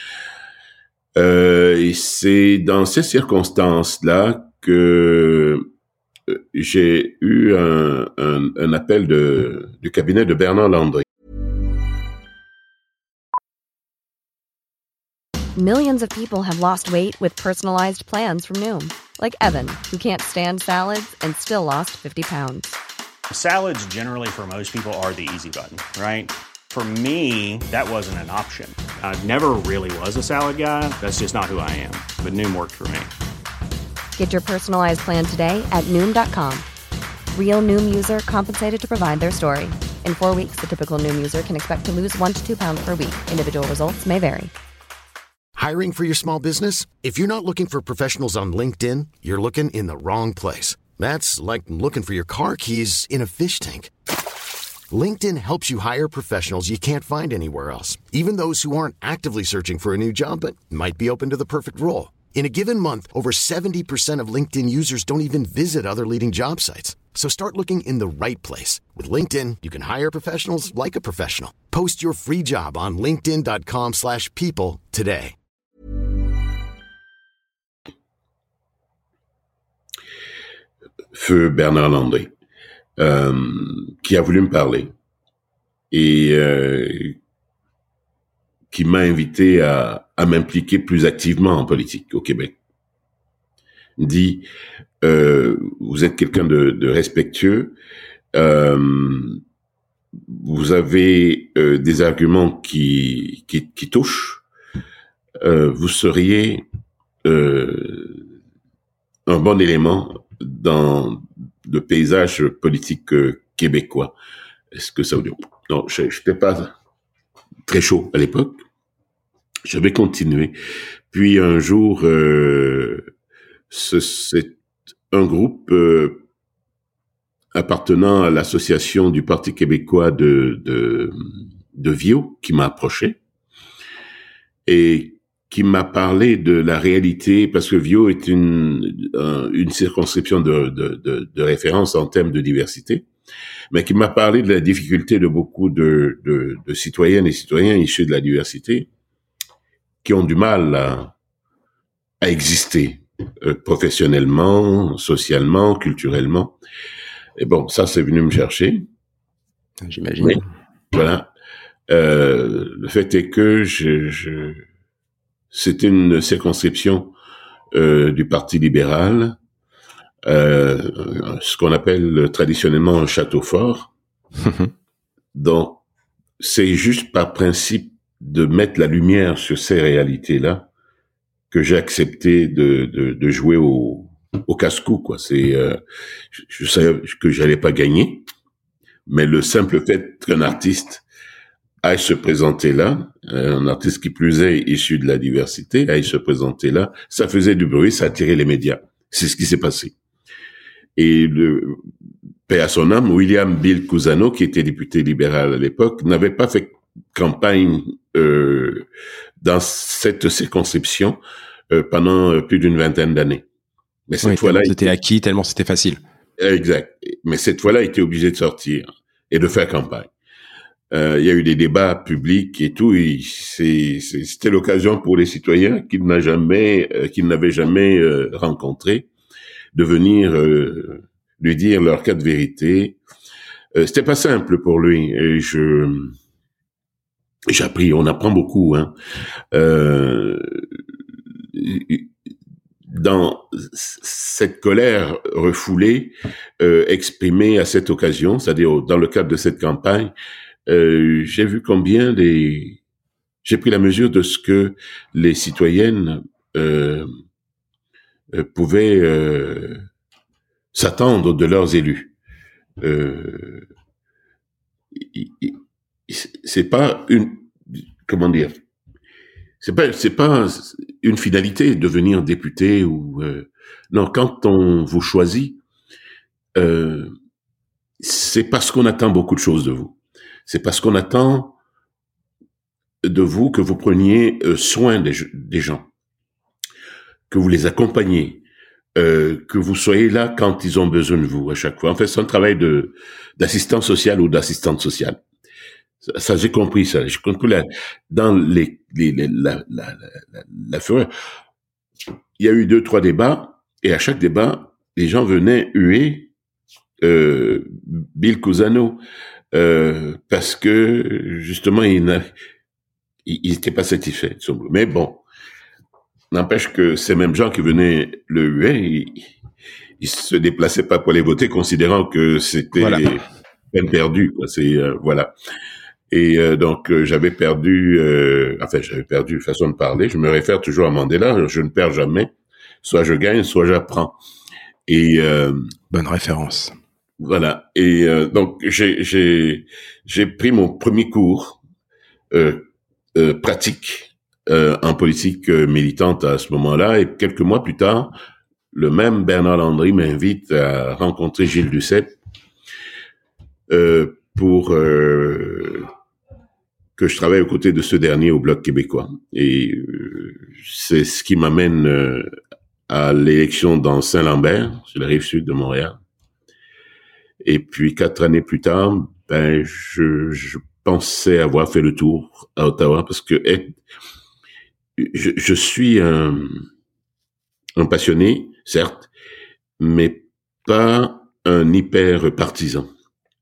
S8: Euh, et c'est dans ces circonstances-là que j'ai eu un, un, un appel de, du cabinet de Bernard Landry.
S9: Millions of people have lost weight with personalized plans from Noom. Like Evan, who can't stand salads and still lost fifty pounds.
S10: Salads generally for most people are the easy button, right? For me, that wasn't an option. I never really was a salad guy. That's just not who I am. But Noom worked for me.
S9: Get your personalized plan today at Noom dot com. Real Noom user compensated to provide their story. In four weeks, the typical Noom user can expect to lose one to two pounds per week. Individual results may vary.
S2: Hiring for your small business? If you're not looking for professionals on LinkedIn, you're looking in the wrong place. That's like looking for your car keys in a fish tank. LinkedIn helps you hire professionals you can't find anywhere else, even those who aren't actively searching for a new job but might be open to the perfect role. In a given month, over seventy percent of LinkedIn users don't even visit other leading job sites. So start looking in the right place. With LinkedIn, you can hire professionals like a professional. Post your free job on linkedin dot com slash people today.
S8: Feu Bernard Landry, euh, qui a voulu me parler et euh, qui m'a invité à, à m'impliquer plus activement en politique au Québec. Il dit, euh, vous êtes quelqu'un de, de respectueux, euh, vous avez euh, des arguments qui, qui, qui touchent, euh, vous seriez euh, un bon élément dans le paysage politique euh, québécois. Est-ce que ça veut dire... Non, je n'étais pas très chaud à l'époque. J'avais continué. Puis un jour, euh, ce, c'est un groupe euh, appartenant à l'association du Parti québécois de, de, de Viau qui m'a approché et qui m'a parlé de la réalité, parce que Viau est une, une circonscription de, de, de, de référence en termes de diversité, mais qui m'a parlé de la difficulté de beaucoup de, de, de citoyennes et citoyens issus de la diversité qui ont du mal à, à exister euh, professionnellement, socialement, culturellement. Et bon, ça, c'est venu me chercher.
S7: J'imagine.
S8: Oui, voilà. Euh, le fait est que je, je, c'était une circonscription euh, du Parti libéral, euh, ce qu'on appelle traditionnellement un château fort. Donc, c'est juste par principe de mettre la lumière sur ces réalités-là que j'ai accepté de, de, de jouer au, au casse-cou, quoi. C'est, euh, je, je savais que j'allais pas gagner, mais le simple fait qu'un artiste aille se présenter là, un artiste qui plus est issu de la diversité, aille se présenter là, ça faisait du bruit, ça attirait les médias. C'est ce qui s'est passé. Et le, paix à son âme, William Bill Cusano, qui était député libéral à l'époque, n'avait pas fait campagne euh, dans cette circonscription euh, pendant plus d'une vingtaine d'années. Mais cette
S7: oui,
S8: fois-là,
S7: c'était il... acquis tellement c'était facile.
S8: Exact. Mais cette fois-là, il était obligé de sortir et de faire campagne. Euh, il y a eu des débats publics et tout. Et c'est, c'est, c'était l'occasion pour les citoyens qu'il n'a jamais, euh, qu'ils n'avaient jamais euh, rencontrés de venir euh, lui dire leur cas de vérité. Euh, c'était pas simple pour lui. Et je j'ai appris, on apprend beaucoup, hein. Euh, dans cette colère refoulée, euh, exprimée à cette occasion, c'est-à-dire dans le cadre de cette campagne, euh, j'ai vu combien les, j'ai pris la mesure de ce que les citoyennes euh, euh, pouvaient euh, s'attendre de leurs élus. Euh, c'est pas une, comment dire, c'est pas, c'est pas une finalité de devenir député ou euh, non. Quand on vous choisit, euh, c'est parce qu'on attend beaucoup de choses de vous. C'est parce qu'on attend de vous que vous preniez euh, soin des, des gens, que vous les accompagniez, euh, que vous soyez là quand ils ont besoin de vous à chaque fois. En fait, c'est un travail de d'assistant social ou d'assistante sociale. Ça, ça j'ai compris ça. J'ai compris la, dans les, les, les la, la, la, la fureur. Il y a eu deux, trois débats, et à chaque débat, les gens venaient huer euh, Bill Cusano euh, parce que justement, il n'a, il n'était pas satisfait de son boulot. Mais bon, n'empêche que ces mêmes gens qui venaient le huer, ils, ils se déplaçaient pas pour les voter, considérant que c'était voilà. peine perdue, quoi. C'est euh, voilà. Et euh, donc euh, j'avais perdu, euh, enfin j'avais perdu façon de parler. Je me réfère toujours à Mandela. Je ne perds jamais. Soit je gagne, soit j'apprends. Et euh,
S7: bonne référence.
S8: Voilà. Et euh, donc j'ai j'ai j'ai pris mon premier cours euh, euh, pratique euh, en politique euh, militante à ce moment-là. Et quelques mois plus tard, le même Bernard Landry m'invite à rencontrer Gilles Duceppe euh, pour euh, que je travaille aux côtés de ce dernier au Bloc québécois. Et euh, c'est ce qui m'amène euh, à l'élection dans Saint-Lambert, sur la rive sud de Montréal. Et puis, quatre années plus tard, ben, je, je pensais avoir fait le tour à Ottawa parce que être, je, je suis un, un passionné, certes, mais pas un hyper partisan.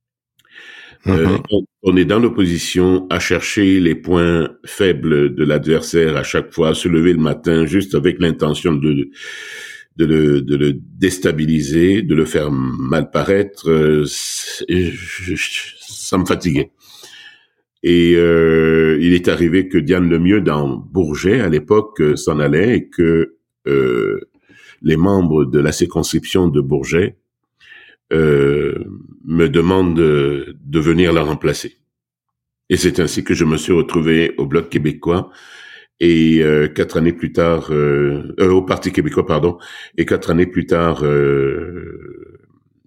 S8: Euh, on, on est dans l'opposition à chercher les points faibles de l'adversaire à chaque fois, se lever le matin juste avec l'intention de, de, le, de le déstabiliser, de le faire mal paraître. Euh, je, je, ça me fatiguait. Et euh, il est arrivé que Diane Lemieux dans Bourget, à l'époque, s'en allait et que euh, les membres de la circonscription de Bourget Euh, me demande de, de venir la remplacer. Et c'est ainsi que je me suis retrouvé au Bloc québécois et euh, quatre années plus tard, euh, euh, au Parti québécois, pardon, et quatre années plus tard, euh,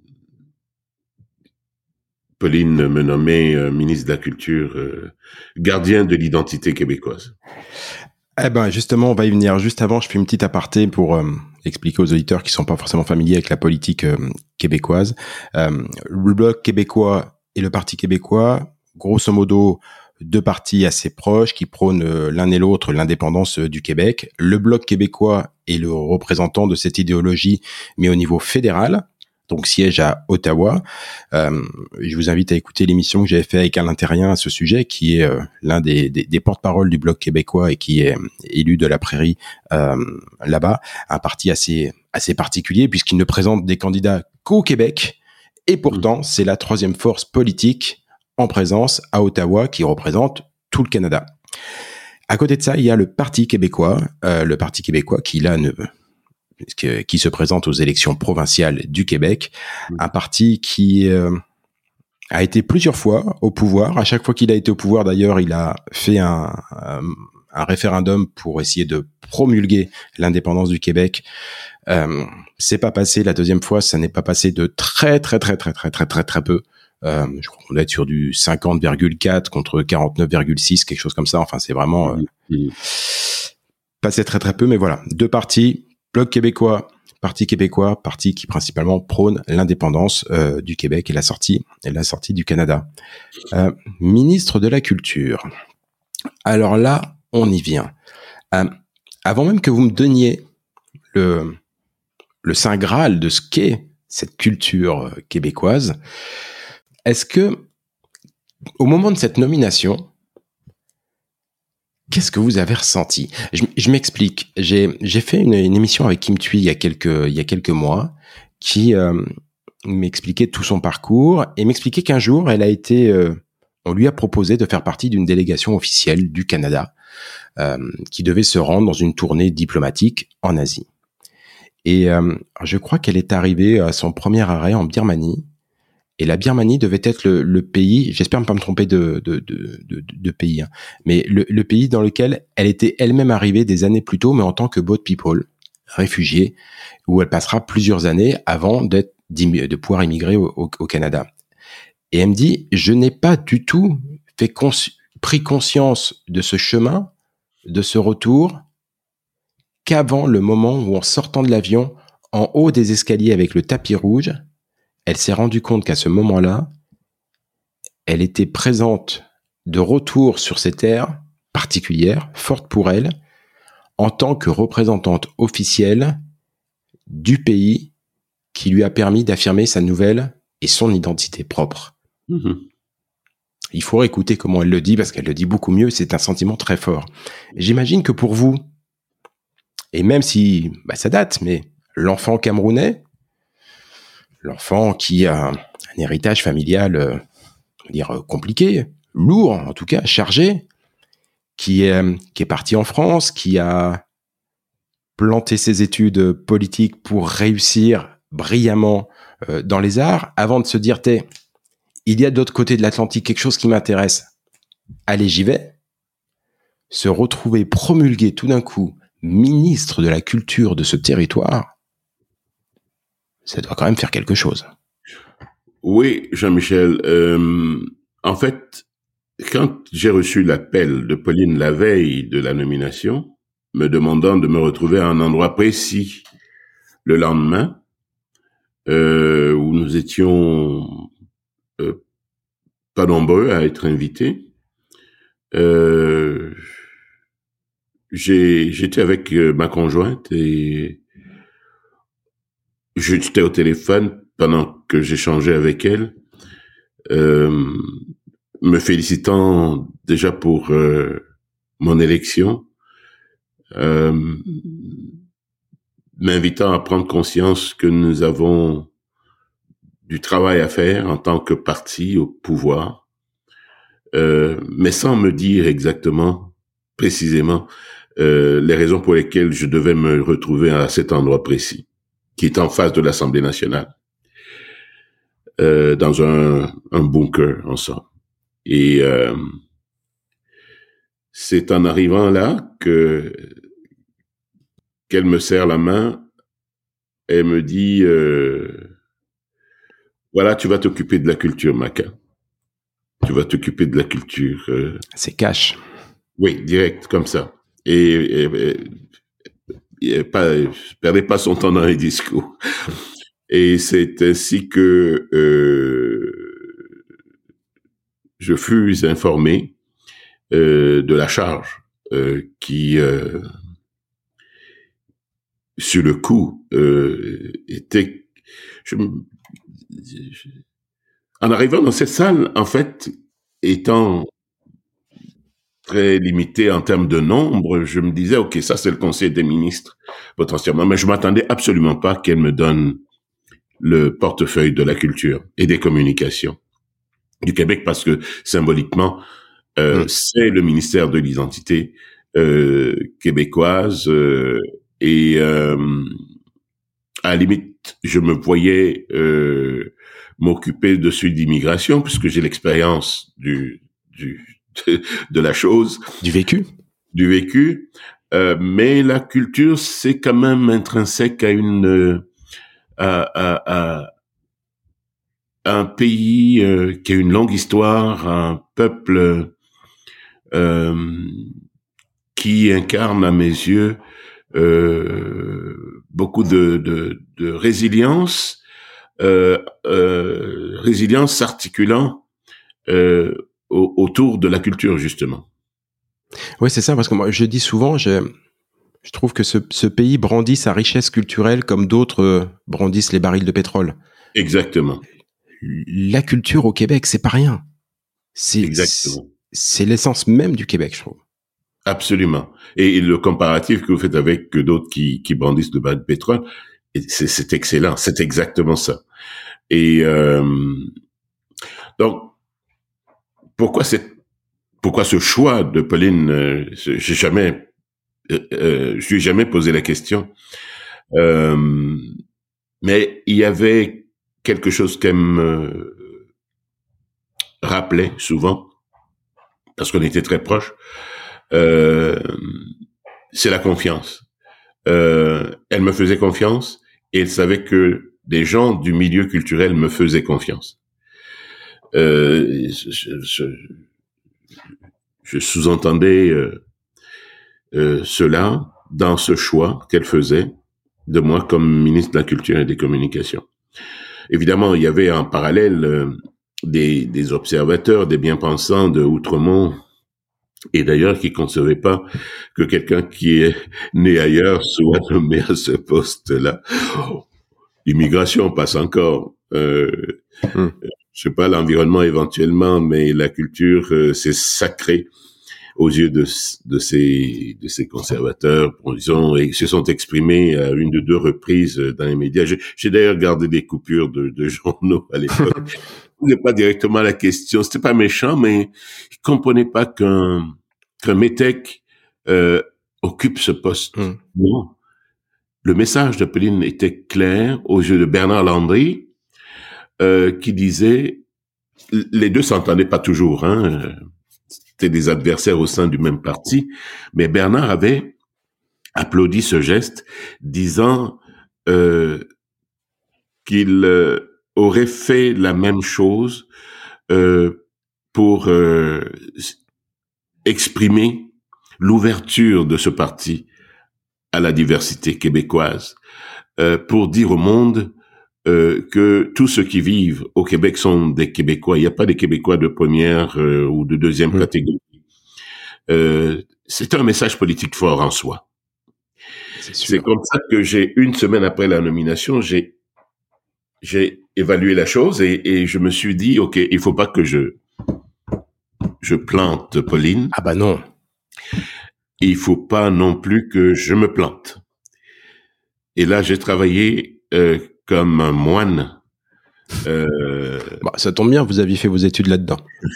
S8: Pauline me nommait euh, ministre de la Culture, euh, gardien de l'identité québécoise.
S7: Eh ben justement, on va y venir. Juste avant, je fais une petite aparté pour euh, expliquer aux auditeurs qui sont pas forcément familiers avec la politique euh, québécoise. Euh, le Bloc québécois et le Parti québécois, grosso modo, deux partis assez proches qui prônent euh, l'un et l'autre l'indépendance euh, du Québec. Le Bloc québécois est le représentant de cette idéologie, mais au niveau fédéral. Donc siège à Ottawa. Euh, je vous invite à écouter l'émission que j'avais fait avec Alain Terrien à ce sujet, qui est euh, l'un des, des, des porte-parole du Bloc québécois et qui est euh, élu de la Prairie euh, là-bas. Un parti assez assez particulier puisqu'il ne présente des candidats qu'au Québec et pourtant c'est la troisième force politique en présence à Ottawa qui représente tout le Canada. À côté de ça, il y a le Parti québécois, euh, le Parti québécois qui là ne qui se présente aux élections provinciales du Québec, un parti qui euh, a été plusieurs fois au pouvoir. À chaque fois qu'il a été au pouvoir, d'ailleurs, il a fait un, un, un référendum pour essayer de promulguer l'indépendance du Québec. Euh, c'est pas passé. La deuxième fois, ça n'est pas passé de très, très, très, très, très, très, très, très peu. Euh, je crois qu'on doit être sur du cinquante virgule quatre contre quarante-neuf virgule six, quelque chose comme ça. Enfin, c'est vraiment euh, mmh. passé très, très peu. Mais voilà, deux partis. Bloc québécois, Parti québécois, parti qui principalement prône l'indépendance euh, du Québec et la sortie et la sortie du Canada. Euh, ministre de la Culture. Alors là, on y vient. Euh, avant même que vous me donniez le le saint graal de ce qu'est cette culture québécoise, est-ce que au moment de cette nomination, qu'est-ce que vous avez ressenti ? Je, je m'explique. J'ai, j'ai fait une, une émission avec Kim Thuy il y a quelques, il y a quelques mois qui euh, m'expliquait tout son parcours et m'expliquait qu'un jour, elle a été, euh, on lui a proposé de faire partie d'une délégation officielle du Canada euh, qui devait se rendre dans une tournée diplomatique en Asie. Et euh, je crois qu'elle est arrivée à son premier arrêt en Birmanie. Et la Birmanie devait être le, le pays, j'espère ne pas me tromper de, de, de, de, de pays, hein, mais le, le pays dans lequel elle était elle-même arrivée des années plus tôt, mais en tant que boat people, réfugiée, où elle passera plusieurs années avant d'être, de pouvoir immigrer au, au, au Canada. Et elle me dit, je n'ai pas du tout fait cons- pris conscience de ce chemin, de ce retour, qu'avant le moment où, en sortant de l'avion, en haut des escaliers avec le tapis rouge, elle s'est rendue compte qu'à ce moment-là, elle était présente de retour sur ces terres particulières, fortes pour elle, en tant que représentante officielle du pays qui lui a permis d'affirmer sa nouvelle et son identité propre. Mmh. Il faut écouter comment elle le dit, parce qu'elle le dit beaucoup mieux, c'est un sentiment très fort. Et j'imagine que pour vous, et même si bah, ça date, mais l'enfant camerounais, l'enfant qui a un héritage familial, euh, on va dire, compliqué, lourd, en tout cas, chargé, qui est, qui est parti en France, qui a planté ses études politiques pour réussir brillamment euh, dans les arts, avant de se dire, t'es, il y a de l'autre côté de l'Atlantique quelque chose qui m'intéresse, allez, j'y vais, se retrouver promulgué tout d'un coup ministre de la culture de ce territoire, ça doit quand même faire quelque chose.
S8: Oui, Jean-Michel. Euh, en fait, quand j'ai reçu l'appel de Pauline la veille de la nomination, me demandant de me retrouver à un endroit précis le lendemain, euh, où nous étions euh, pas nombreux à être invités, euh, j'ai, j'étais avec ma conjointe et j'étais au téléphone pendant que j'échangeais avec elle, euh, me félicitant déjà pour euh, mon élection, euh, m'invitant à prendre conscience que nous avons du travail à faire en tant que parti au pouvoir, euh, mais sans me dire exactement, précisément, euh, les raisons pour lesquelles je devais me retrouver à cet endroit précis, qui est en face de l'Assemblée nationale, euh, dans un, un bunker ensemble. Et euh, c'est en arrivant là que qu'elle me serre la main et me dit euh, voilà, tu vas t'occuper de la culture, Maca. Tu vas t'occuper de la culture. Euh...
S7: C'est cash.
S8: Oui, direct, comme ça. Et, et, et, et pas, perdez pas son temps dans les discours. Et c'est ainsi que euh, je fus informé euh, de la charge euh, qui, euh, sur le coup, euh, était... Je, je, en arrivant dans cette salle, en fait, étant très limité en termes de nombre, je me disais, OK, ça c'est le Conseil des ministres, potentiellement, mais je m'attendais absolument pas qu'elle me donne le portefeuille de la culture et des communications du Québec, parce que symboliquement, euh, mmh. c'est le ministère de l'identité euh, québécoise euh, et euh, à la limite, je me voyais euh, m'occuper de celui d'immigration, puisque j'ai l'expérience du, du de, de la chose,
S7: du vécu,
S8: du vécu. Euh, mais la culture, c'est quand même intrinsèque à une euh, à, à, à un pays euh, qui a une longue histoire, un peuple euh, qui incarne à mes yeux euh, beaucoup de, de, de résilience, euh, euh, résilience s'articulant euh, au, autour de la culture, justement.
S7: Oui, c'est ça, parce que moi, je dis souvent, je, je trouve que ce, ce pays brandit sa richesse culturelle comme d'autres brandissent les barils de pétrole.
S8: Exactement.
S7: La culture au Québec, c'est pas rien. C'est,
S8: Exactement.
S7: C'est l'essence même du Québec, je trouve.
S8: Absolument. Et, et le comparatif que vous faites avec d'autres qui, qui brandissent le baril de pétrole, c'est, c'est excellent. C'est exactement ça. Et euh, donc, pourquoi cette, pourquoi ce choix de Pauline euh, J'ai jamais, euh, euh, je lui ai jamais posé la question. Euh, mais il y avait quelque chose qu'elle me rappelait souvent, parce qu'on était très proches. Euh, c'est la confiance. Euh, elle me faisait confiance et elle savait que des gens du milieu culturel me faisaient confiance. Euh, je, je, je sous-entendais euh, euh, cela dans ce choix qu'elle faisait de moi comme ministre de la Culture et des Communications. Évidemment, il y avait en parallèle euh, des, des observateurs, des bien-pensants de Outremont, et d'ailleurs qui ne concevaient pas que quelqu'un qui est né ailleurs soit nommé à ce poste-là. L'immigration passe encore. Euh, mmh. Je sais pas, l'environnement éventuellement, mais la culture, euh, c'est sacré aux yeux de, de ces, de ces conservateurs. Ils ont, ils se sont exprimés à une de deux reprises dans les médias. J'ai, j'ai d'ailleurs gardé des coupures de, de journaux à l'époque. Je ne posais pas directement la question. C'était pas méchant, mais je comprenais pas qu'un, qu'un métèque, euh, occupe ce poste. Mm. Non. Le message de Pauline était clair aux yeux de Bernard Landry, euh, qui disait, les deux s'entendaient pas toujours, hein. C'était des adversaires au sein du même parti, mais Bernard avait applaudi ce geste, disant euh, qu'il euh, aurait fait la même chose euh, pour euh, exprimer l'ouverture de ce parti à la diversité québécoise, euh, pour dire au monde euh, que tous ceux qui vivent au Québec sont des Québécois. Il n'y a pas des Québécois de première euh, ou de deuxième mmh. catégorie. Euh, c'est un message politique fort en soi. C'est, c'est comme ça que j'ai, une semaine après la nomination, j'ai j'ai évalué la chose et, et je me suis dit, OK, il faut pas que je je plante Pauline.
S7: Ah bah non.
S8: Il faut pas non plus que je me plante. Et là, j'ai travaillé euh, comme un moine. Euh...
S7: Bah, ça tombe bien, vous aviez fait vos études là-dedans.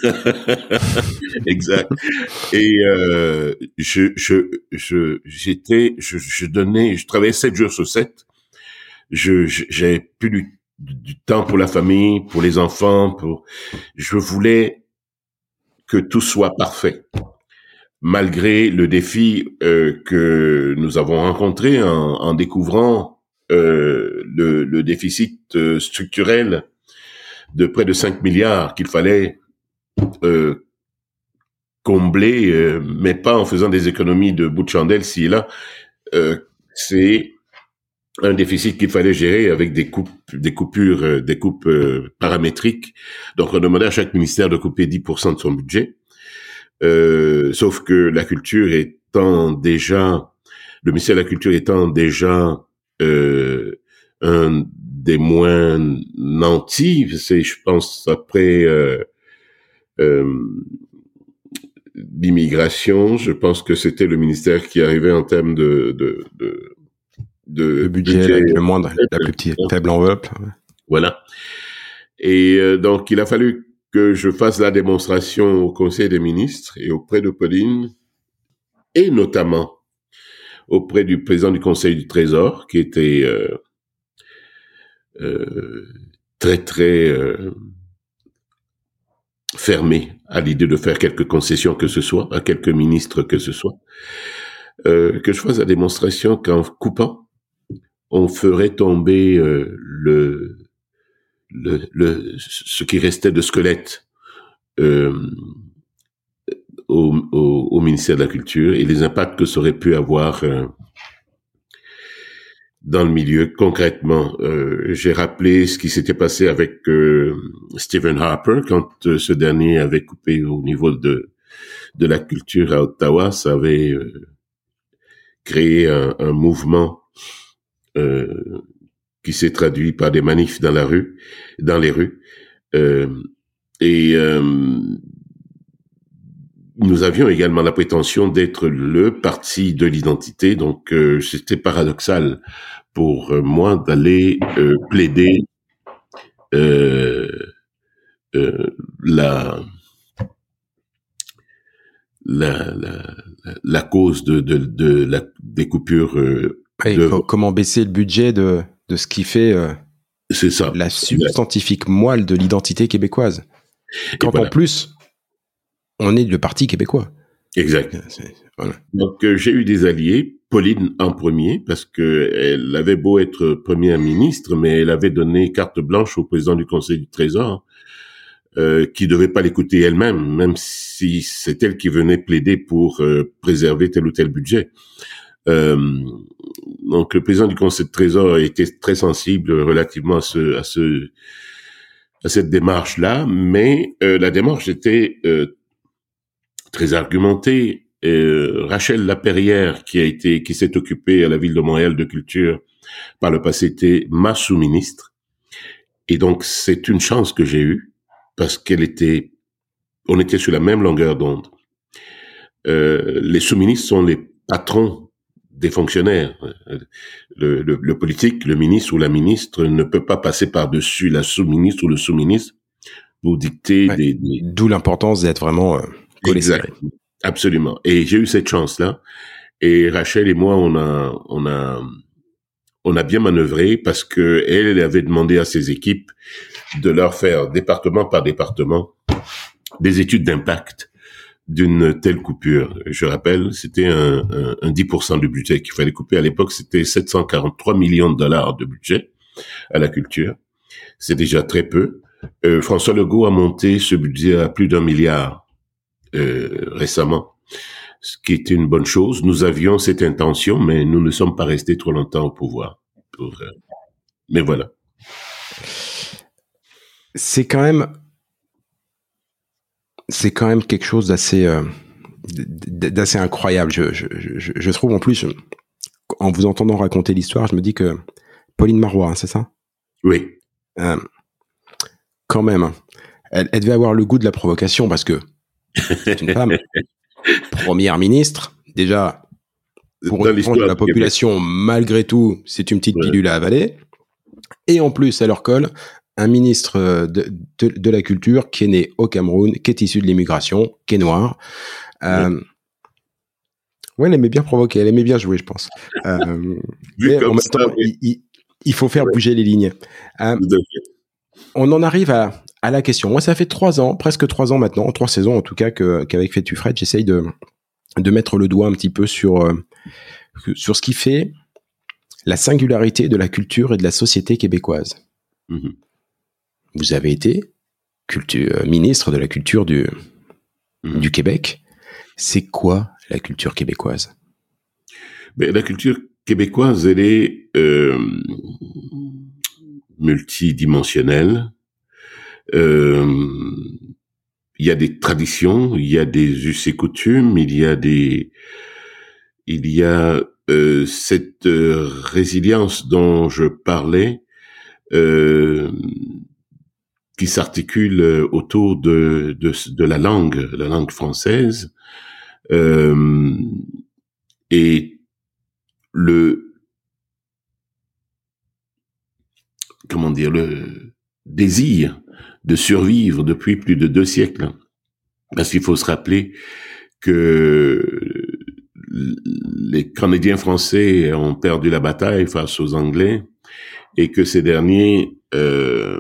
S8: Exact. Et euh, je, je, je, j'étais, je, je donnais, je travaillais sept jours sur sept. Je, je j'avais plus du, du temps pour la famille, pour les enfants, pour. Je voulais que tout soit parfait. malgré le défi euh, que nous avons rencontré en, en découvrant euh, le, le déficit euh, structurel de près de cinq milliards qu'il fallait euh, combler, euh, mais pas en faisant des économies de bout de chandelle ci et là. Euh, c'est un déficit qu'il fallait gérer avec des coupes, des coupures, euh, des coupes euh, paramétriques. Donc, on demandait à chaque ministère de couper dix pour cent de son budget. Euh, sauf que la culture étant déjà, le ministère de la Culture étant déjà euh, un des moins nantis, c'est, je pense, après euh, euh, l'immigration, je pense que c'était le ministère qui arrivait en termes de de, de, de
S7: le budget, budget avec le moindre, la plus petite faible enveloppe.
S8: Voilà. Et euh, donc, il a fallu que je fasse la démonstration au Conseil des ministres et auprès de Pauline, et notamment auprès du président du Conseil du Trésor, qui était euh, euh, très, très euh, fermé à l'idée de faire quelques concessions que ce soit, à quelques ministres que ce soit, euh, que je fasse la démonstration qu'en coupant, on ferait tomber euh, le, le, le, ce qui restait de squelette euh, au, au, au ministère de la Culture et les impacts que ça aurait pu avoir euh, dans le milieu. Concrètement, euh, j'ai rappelé ce qui s'était passé avec euh, Stephen Harper quand euh, ce dernier avait coupé au niveau de de la culture à Ottawa. Ça avait euh, créé un, un mouvement euh, qui s'est traduit par des manifs dans la rue, dans les rues, euh, et euh, nous avions également la prétention d'être le parti de l'identité, donc euh, c'était paradoxal pour euh, moi d'aller euh, plaider euh, euh, la, la la la cause de de, de la des coupures. Euh,
S7: Et
S8: de...
S7: Comment baisser le budget de de ce qui fait euh,
S8: c'est ça
S7: la substantifique moelle de l'identité québécoise. Quand voilà. En plus on est le Parti québécois.
S8: Exact. Voilà. Donc, euh, j'ai eu des alliés, Pauline en premier, parce que elle avait beau être première ministre, mais elle avait donné carte blanche au président du Conseil du Trésor, euh, qui devait pas l'écouter elle-même, même si c'est elle qui venait plaider pour euh, préserver tel ou tel budget. Euh, donc, le président du Conseil du Trésor était très sensible relativement à ce, à ce, à cette démarche-là, mais euh, la démarche était euh, très argumentée. Euh, Rachel Laperrière, qui a été, qui s'est occupée à la ville de Montréal de culture par le passé, était ma sous-ministre. Et donc, c'est une chance que j'ai eue parce qu'elle était, on était sur la même longueur d'onde. Euh, les sous-ministres sont les patrons des fonctionnaires. Le, le, le politique, le ministre ou la ministre ne peut pas passer par-dessus la sous-ministre ou le sous-ministre pour dicter ouais, des, des...
S7: D'où l'importance d'être vraiment... Euh...
S8: Exact, absolument. Et j'ai eu cette chance-là. Et Rachel et moi, on a, on a, on a bien manœuvré parce que elle avait demandé à ses équipes de leur faire département par département des études d'impact d'une telle coupure. Je rappelle, c'était un, un, un dix pour cent du budget qu'il fallait couper. À l'époque, c'était sept cent quarante-trois millions de dollars de budget à la culture. C'est déjà très peu. Euh, François Legault a monté ce budget à plus d'un milliard. Euh, récemment, ce qui était une bonne chose. Nous avions cette intention, mais nous ne sommes pas restés trop longtemps au pouvoir. Pour, euh... Mais voilà.
S7: C'est quand même, c'est quand même quelque chose d'assez, euh, d'assez incroyable. Je, je, je, je trouve en plus, en vous entendant raconter l'histoire, je me dis que Pauline Marois, hein, c'est ça ?
S8: Oui.
S7: Euh, quand même, elle, elle devait avoir le goût de la provocation parce que c'est une femme, première ministre, déjà, pour une frange de la population, malgré tout, c'est une petite ouais. pilule à avaler. Et en plus, elle leur colle un ministre de, de, de la culture qui est né au Cameroun, qui est issu de l'immigration, qui est noir. Euh, ouais. ouais, elle aimait bien provoquer, elle aimait bien jouer, je pense. Euh, mais en même ça, temps, oui. il, il faut faire ouais. bouger les lignes. Euh, on en arrive à... à la question. Moi, ça fait trois ans, presque trois ans maintenant, trois saisons en tout cas, que, qu'avec Fétu Fred, j'essaye de, de mettre le doigt un petit peu sur, euh, sur ce qui fait la singularité de la culture et de la société québécoise.
S8: Mmh.
S7: Vous avez été culture, ministre de la culture du, mmh. du Québec. C'est quoi la culture québécoise?
S8: Mais la culture québécoise, elle est euh, multidimensionnelle. Euh, il y a des traditions, il y a des us et coutumes, il y a des, il y a euh, cette euh, résilience dont je parlais, euh, qui s'articule autour de, de de la langue, la langue française, euh, et le comment dire le désir de survivre depuis plus de deux siècles, parce qu'il faut se rappeler que les Canadiens français ont perdu la bataille face aux Anglais et que ces derniers, euh,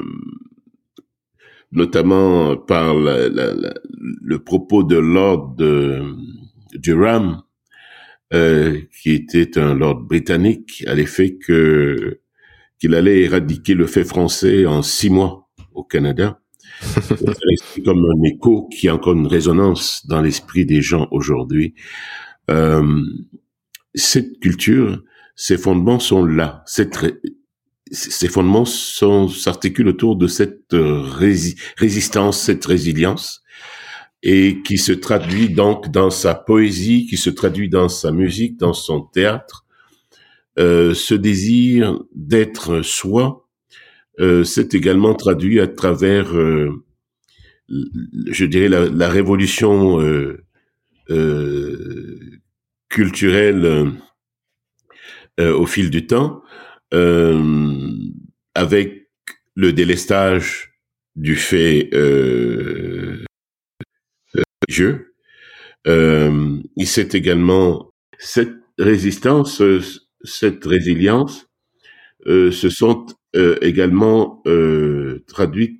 S8: notamment par la, la, la, le propos de Lord de, Durham, euh, qui était un Lord britannique, à l'effet que qu'il allait éradiquer le fait français en six mois au Canada. C'est comme un écho qui a encore une résonance dans l'esprit des gens aujourd'hui. Euh, cette culture, ses fondements sont là. Cette, ces fondements sont, s'articulent autour de cette rési- résistance, cette résilience, et qui se traduit donc dans sa poésie, qui se traduit dans sa musique, dans son théâtre. Euh, ce désir d'être soi, euh, c'est également traduit à travers, euh, je dirais, la, la révolution euh, euh, culturelle euh, au fil du temps, euh, avec le délestage du fait euh, euh, jeu. Euh, il s'est également cette résistance, cette résilience, euh, se sont euh, également euh, traduites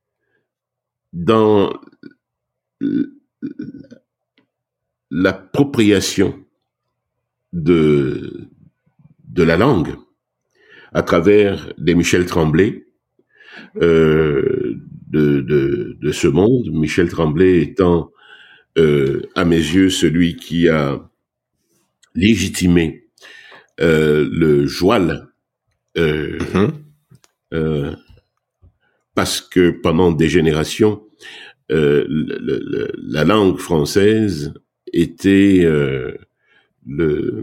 S8: dans l'appropriation de de la langue à travers des Michel Tremblay euh, de, de de ce monde. Michel Tremblay étant euh, à mes yeux celui qui a légitimé euh, le joual, euh, mm-hmm. euh, parce que pendant des générations euh, le, le, la langue française était euh, le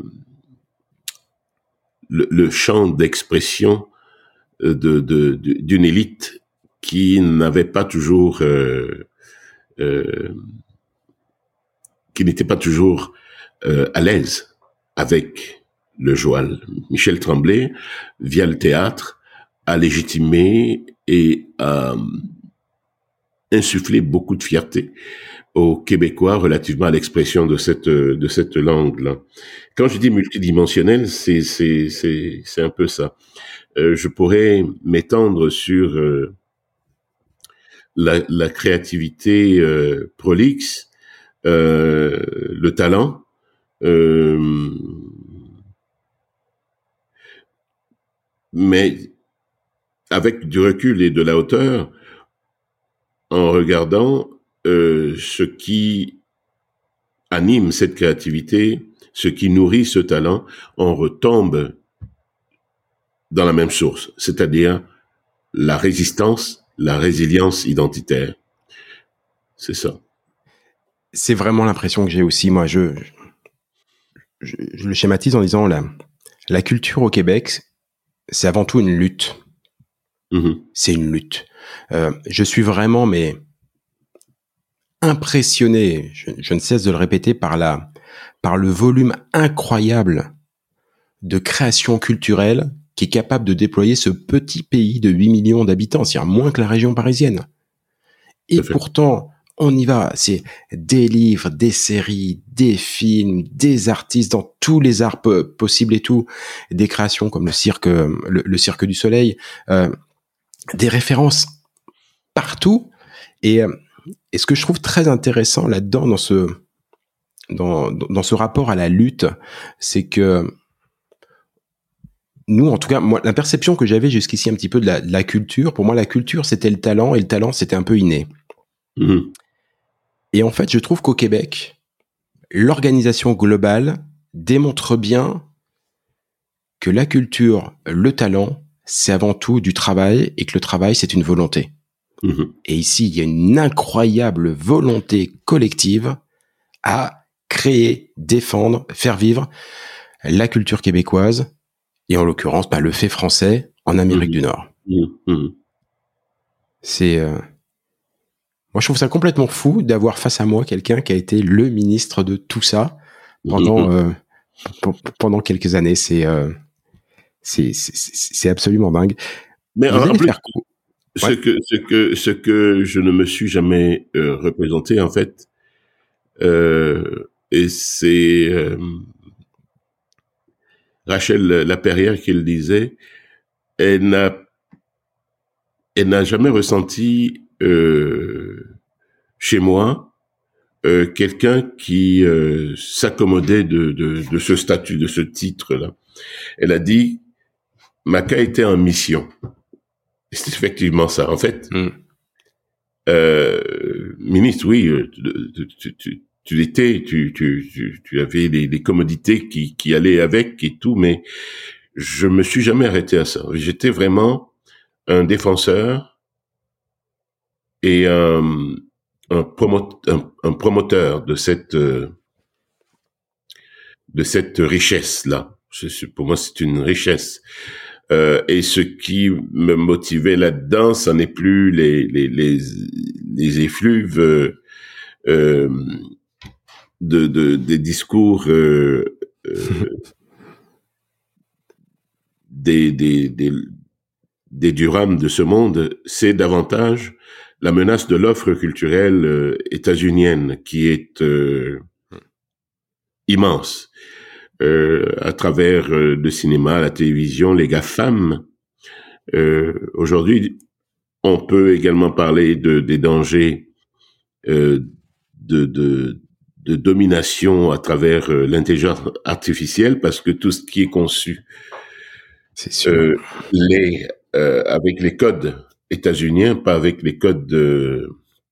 S8: Le, le champ d'expression de, de, de d'une élite qui n'avait pas toujours, euh, euh, qui n'était pas toujours euh, à l'aise avec le joual. Michel Tremblay, via le théâtre, a légitimé et a insufflé beaucoup de fierté aux Québécois relativement à l'expression de cette de cette langue-là. Quand je dis multidimensionnel, c'est c'est c'est c'est un peu ça. Euh, je pourrais m'étendre sur euh, la la créativité euh, prolixe, euh, le talent, euh, mais avec du recul et de la hauteur, en regardant euh, ce qui anime cette créativité, ce qui nourrit ce talent, on retombe dans la même source, c'est-à-dire la résistance, la résilience identitaire. C'est ça.
S7: C'est vraiment l'impression que j'ai aussi. Moi, je, je, je le schématise en disant la, la culture au Québec, c'est avant tout une lutte. Mmh. C'est une lutte. Euh, je suis vraiment, mais impressionné, je, je ne cesse de le répéter, par la, par le volume incroyable de création culturelle qui est capable de déployer ce petit pays de huit millions d'habitants, c'est-à-dire moins que la région parisienne. Et pourtant, on y va. C'est des livres, des séries, des films, des artistes dans tous les arts po- possibles et tout, des créations comme le cirque, le, le cirque du Soleil, euh, des références partout. Et, et ce que je trouve très intéressant là-dedans, dans ce, dans, dans ce rapport à la lutte, c'est que nous, en tout cas, moi, la perception que j'avais jusqu'ici un petit peu de la, de la culture, pour moi, la culture, c'était le talent, et le talent, c'était un peu inné.
S8: Mmh.
S7: Et en fait, je trouve qu'au Québec, l'organisation globale démontre bien que la culture, le talent, c'est avant tout du travail, et que le travail, c'est une volonté. Mmh. Et ici, il y a une incroyable volonté collective à créer, défendre, faire vivre la culture québécoise, et en l'occurrence, bah, le fait français en Amérique mmh. du Nord.
S8: Mmh.
S7: C'est... Euh... Moi, je trouve ça complètement fou d'avoir face à moi quelqu'un qui a été le ministre de tout ça pendant, mmh. euh, p- pendant quelques années. C'est, euh, c'est, c'est, c'est absolument dingue.
S8: Mais Vous en plus, faire... ce, ouais. que, ce, que, ce que je ne me suis jamais euh, représenté, en fait, euh, et c'est... Euh, Rachel Laperrière qui le disait, elle n'a, elle n'a jamais ressenti euh, chez moi euh, quelqu'un qui euh, s'accommodait de, de, de ce statut, de ce titre-là. Elle a dit, Maca était en mission. Et c'est effectivement ça. En fait, mm. euh, ministre, oui, tu, tu, tu, tu l'étais, tu, tu, tu, tu avais les, les commodités qui, qui allaient avec et tout, mais je me suis jamais arrêté à ça. J'étais vraiment un défenseur et un, un, promote, un, un promoteur de cette de cette richesse-là. Pour moi, c'est une richesse. Euh, et ce qui me motivait là-dedans, ça n'est plus les les les, les effluves euh, euh, de, de des discours euh, euh, des des des des Durham de ce monde, c'est davantage la menace de l'offre culturelle euh, états-unienne qui est euh, immense. Euh, à travers euh, le cinéma, la télévision, les GAFAM. Euh, aujourd'hui, on peut également parler de, des dangers euh, de, de, de domination à travers euh, l'intelligence artificielle, parce que tout ce qui est conçu
S7: C'est sûr.
S8: Euh, les, euh, avec les codes états-uniens, pas avec les codes de,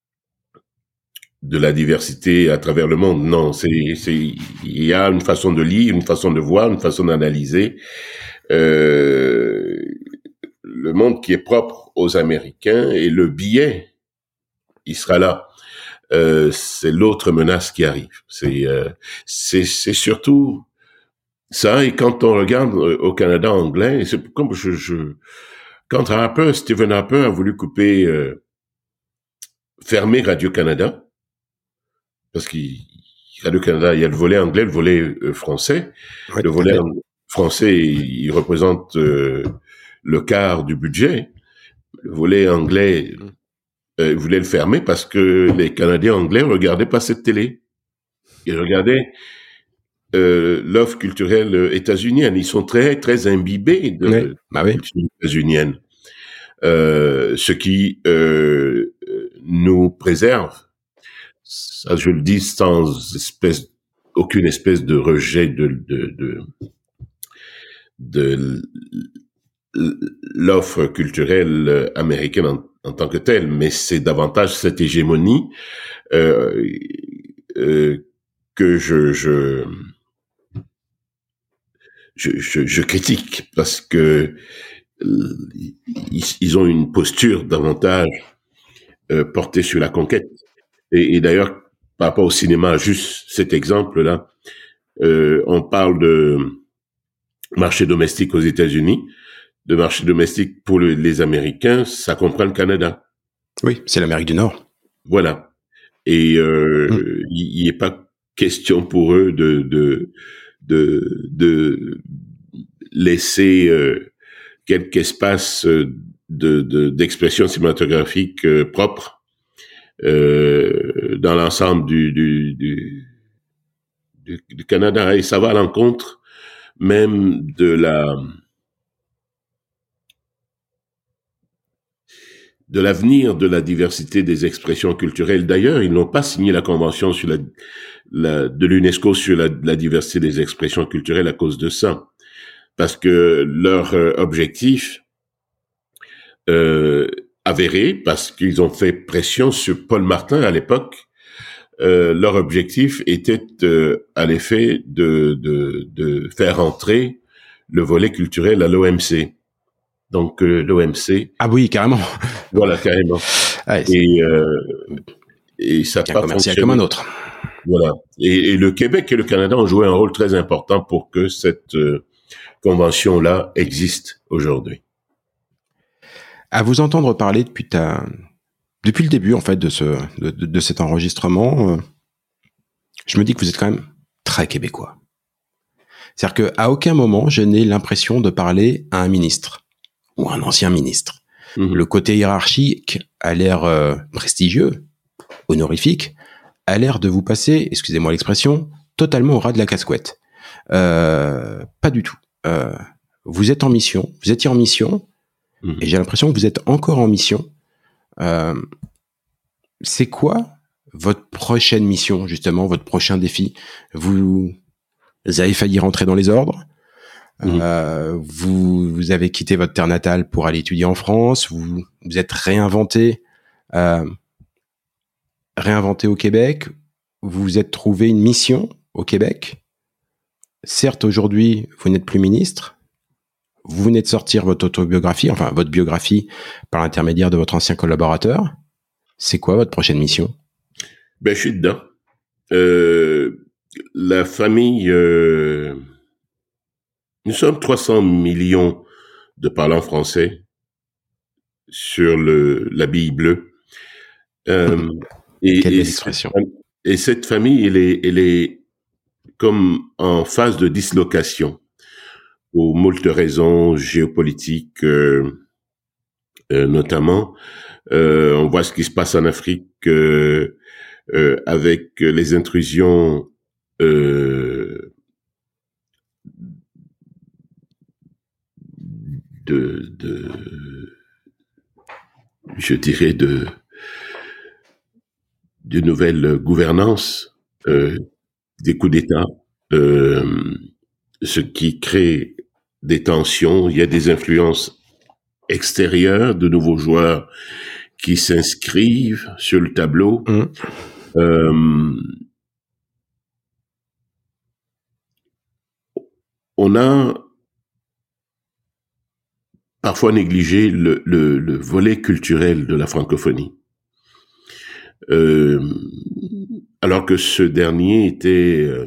S8: de la diversité à travers le monde. Non, c'est, c'est, il y a une façon de lire, une façon de voir, une façon d'analyser. Euh, le monde qui est propre aux Américains, et le biais, il sera là. Euh, c'est l'autre menace qui arrive. C'est, euh, c'est, c'est surtout ça. Et quand on regarde au Canada anglais, c'est comme je, je quand Harper, Stephen Harper a voulu couper, euh, fermer Radio-Canada, parce qu'il Radio-Canada, il y a le volet anglais, le volet euh, français. Ouais, le volet en, français, il, il représente euh, le quart du budget. Le volet anglais, euh, il voulait le fermer parce que les Canadiens anglais regardaient pas cette télé. Ils regardaient euh, l'offre culturelle états-unienne. Ils sont très très imbibés de
S7: ouais, bah oui.
S8: culture états-unienne, euh, ce qui euh, nous préserve. Ça, je le dis sans espèce, aucune espèce de rejet de de de, de l'offre culturelle américaine en, en tant que telle, mais c'est davantage cette hégémonie euh, euh, que je je, je je je critique, parce que euh, ils, ils ont une posture davantage euh, portée sur la conquête. Et, et d'ailleurs, par rapport au cinéma, juste cet exemple-là, euh, on parle de marché domestique aux États-Unis, de marché domestique pour le, les Américains, ça comprend le Canada.
S7: Oui, c'est l'Amérique du Nord.
S8: Voilà. Et euh, hum. il n'est pas question pour eux de de de, de laisser euh, quelque espace de, de d'expression cinématographique euh, propre euh, dans l'ensemble du du, du du du Canada. Et ça va à l'encontre même de la de l'avenir de la diversité des expressions culturelles. D'ailleurs, ils n'ont pas signé la convention sur la, la de l'UNESCO sur la, la diversité des expressions culturelles à cause de ça, parce que leur euh, objectif euh, avéré, parce qu'ils ont fait pression sur Paul Martin à l'époque, euh, leur objectif était euh, à l'effet de, de de faire entrer le volet culturel à l'O M C. Donc euh, l'O M C.
S7: Ah oui, carrément.
S8: Voilà, carrément.
S7: Ouais,
S8: et euh, et ça n'a pas fonctionné
S7: comme un autre.
S8: Voilà. Et, et le Québec et le Canada ont joué un rôle très important pour que cette euh, convention-là existe aujourd'hui.
S7: À vous entendre parler depuis ta, depuis le début en fait de ce, de, de, de cet enregistrement, euh, je me dis que vous êtes quand même très québécois. C'est-à-dire que à aucun moment je n'ai l'impression de parler à un ministre ou un ancien ministre. Mmh. Le côté hiérarchique a l'air euh, prestigieux, honorifique, a l'air de vous passer, excusez-moi l'expression, totalement au ras de la casquette. Euh, pas du tout. Euh, vous êtes en mission, vous étiez en mission, mmh. et j'ai l'impression que vous êtes encore en mission. Euh, c'est quoi votre prochaine mission, justement, votre prochain défi? Vous, vous avez failli rentrer dans les ordres. Mmh. Euh, vous, vous avez quitté votre terre natale pour aller étudier en France. Vous vous êtes réinventé, euh, réinventé au Québec. Vous vous êtes trouvé une mission au Québec. Certes, aujourd'hui, vous n'êtes plus ministre. Vous venez de sortir votre autobiographie, enfin votre biographie, par l'intermédiaire de votre ancien collaborateur. C'est quoi votre prochaine mission?
S8: Ben, je suis dedans. Euh, la famille. Euh... Nous sommes trois cents millions de parlants français sur le l'habit bleu. Euh, et,
S7: Quelle
S8: et,
S7: belle expression.
S8: Et cette famille, elle est, elle est comme en phase de dislocation pour moult raisons géopolitiques, euh, euh, notamment. Euh, on voit ce qui se passe en Afrique euh, euh, avec les intrusions euh, de, de, je dirais, de, de nouvelles gouvernances, euh, des coups d'État, euh, ce qui crée des tensions. Il y a des influences extérieures, de nouveaux joueurs qui s'inscrivent sur le tableau. Mmh. Euh, on a parfois négligé le, le, le volet culturel de la francophonie. Euh, alors que ce dernier était euh,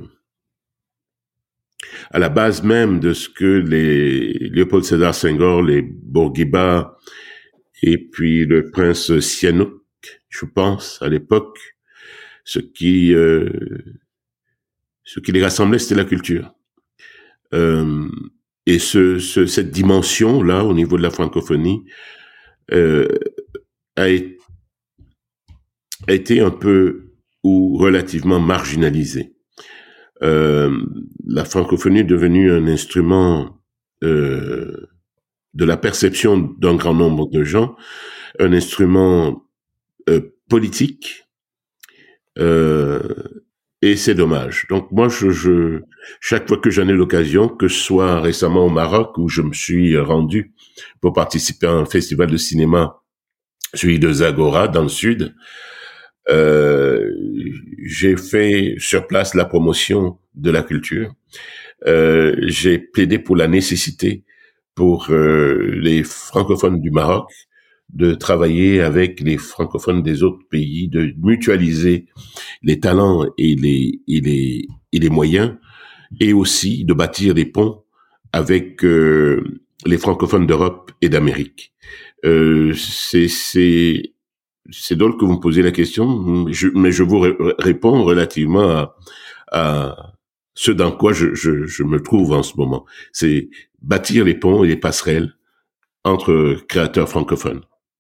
S8: à la base même de ce que les Léopold Sédar Senghor, les Bourguiba et puis le prince Sihanouk, je pense, à l'époque, ce qui euh, ce qui les rassemblait, c'était la culture. Euh, et ce, ce cette dimension-là, au niveau de la francophonie, euh, a été a été un peu ou relativement marginalisé. Euh, la francophonie est devenue un instrument euh, de la perception d'un grand nombre de gens, un instrument euh, politique, euh, et c'est dommage. Donc moi, je, je chaque fois que j'en ai l'occasion, que ce soit récemment au Maroc où je me suis rendu pour participer à un festival de cinéma, celui de Zagora dans le sud. Euh, j'ai fait sur place la promotion de la culture. Euh, j'ai plaidé pour la nécessité pour euh, les francophones du Maroc de travailler avec les francophones des autres pays, de mutualiser les talents et les et les et les moyens, et aussi de bâtir des ponts avec euh, les francophones d'Europe et d'Amérique. Euh, c'est c'est C'est drôle que vous me posiez la question, je, mais je vous ré- réponds relativement à, à ce dans quoi je, je, je me trouve en ce moment. C'est bâtir les ponts et les passerelles entre créateurs francophones.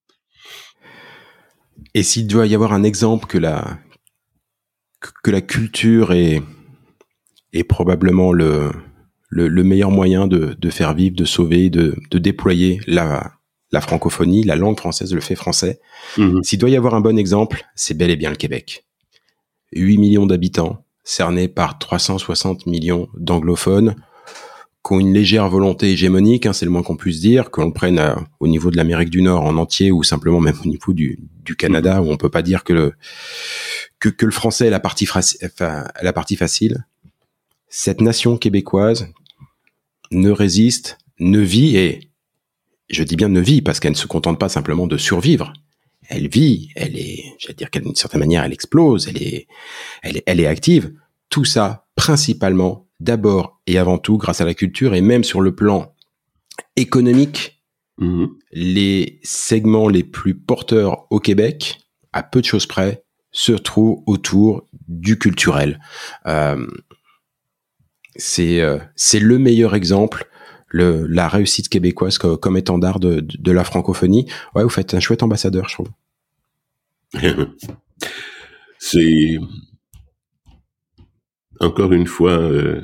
S7: Et s'il doit y avoir un exemple que la, que la culture est, est probablement le, le, le meilleur moyen de, de faire vivre, de sauver, de, de déployer la, la francophonie, la langue française, le fait français.
S8: Mmh.
S7: S'il doit y avoir un bon exemple, c'est bel et bien le Québec. huit millions d'habitants, cernés par trois cent soixante millions d'anglophones, qui ont une légère volonté hégémonique, hein, c'est le moins qu'on puisse dire, qu'on le prenne à, au niveau de l'Amérique du Nord en entier, ou simplement même au niveau du, du Canada, où on peut pas dire que le, que, que le français est la partie, fra- enfin, la partie facile. Cette nation québécoise ne résiste, ne vit, et je dis bien ne vit, parce qu'elle ne se contente pas simplement de survivre. Elle vit, elle est, j'allais dire qu'd'une certaine manière, elle explose, elle est, elle est, elle est active. Tout ça, principalement, d'abord et avant tout, grâce à la culture, et même sur le plan économique, mmh. les segments les plus porteurs au Québec, à peu de choses près, se trouvent autour du culturel. Euh, c'est, euh, c'est le meilleur exemple, le, la réussite québécoise comme, comme étendard de, de, de la francophonie. Ouais, vous faites un chouette ambassadeur, je trouve.
S8: C'est encore une fois euh,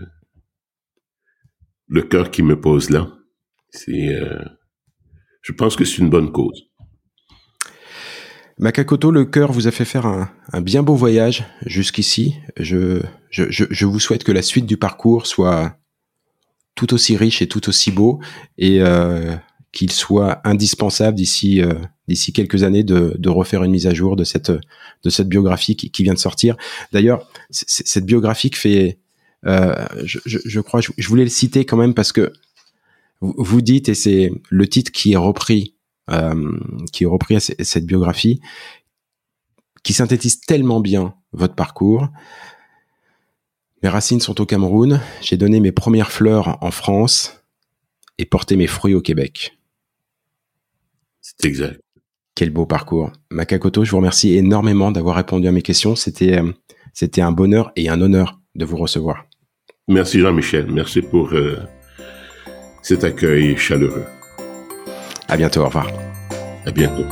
S8: le cœur qui me pose là. C'est, euh, je pense que c'est une bonne cause.
S7: Makakoto, le cœur vous a fait faire un, un bien beau voyage jusqu'ici. Je, je, je, je vous souhaite que la suite du parcours soit tout aussi riche et tout aussi beau, et euh, qu'il soit indispensable d'ici euh, d'ici quelques années de, de refaire une mise à jour de cette de cette biographie qui, qui vient de sortir. D'ailleurs, c- c- cette biographie fait, euh, je, je, je crois, je, je voulais le citer quand même parce que vous, vous dites, et c'est le titre qui est repris. Euh, qui est repris à c- cette biographie, qui synthétise tellement bien votre parcours. Mes racines sont au Cameroun, j'ai donné mes premières fleurs en France et porté mes fruits au Québec.
S8: C'est exact.
S7: Quel beau parcours. Makakoto, je vous remercie énormément d'avoir répondu à mes questions. C'était, euh, c'était un bonheur et un honneur de vous recevoir.
S8: Merci Jean-Michel, merci pour euh, cet accueil chaleureux.
S7: À bientôt, au revoir.
S8: À bientôt.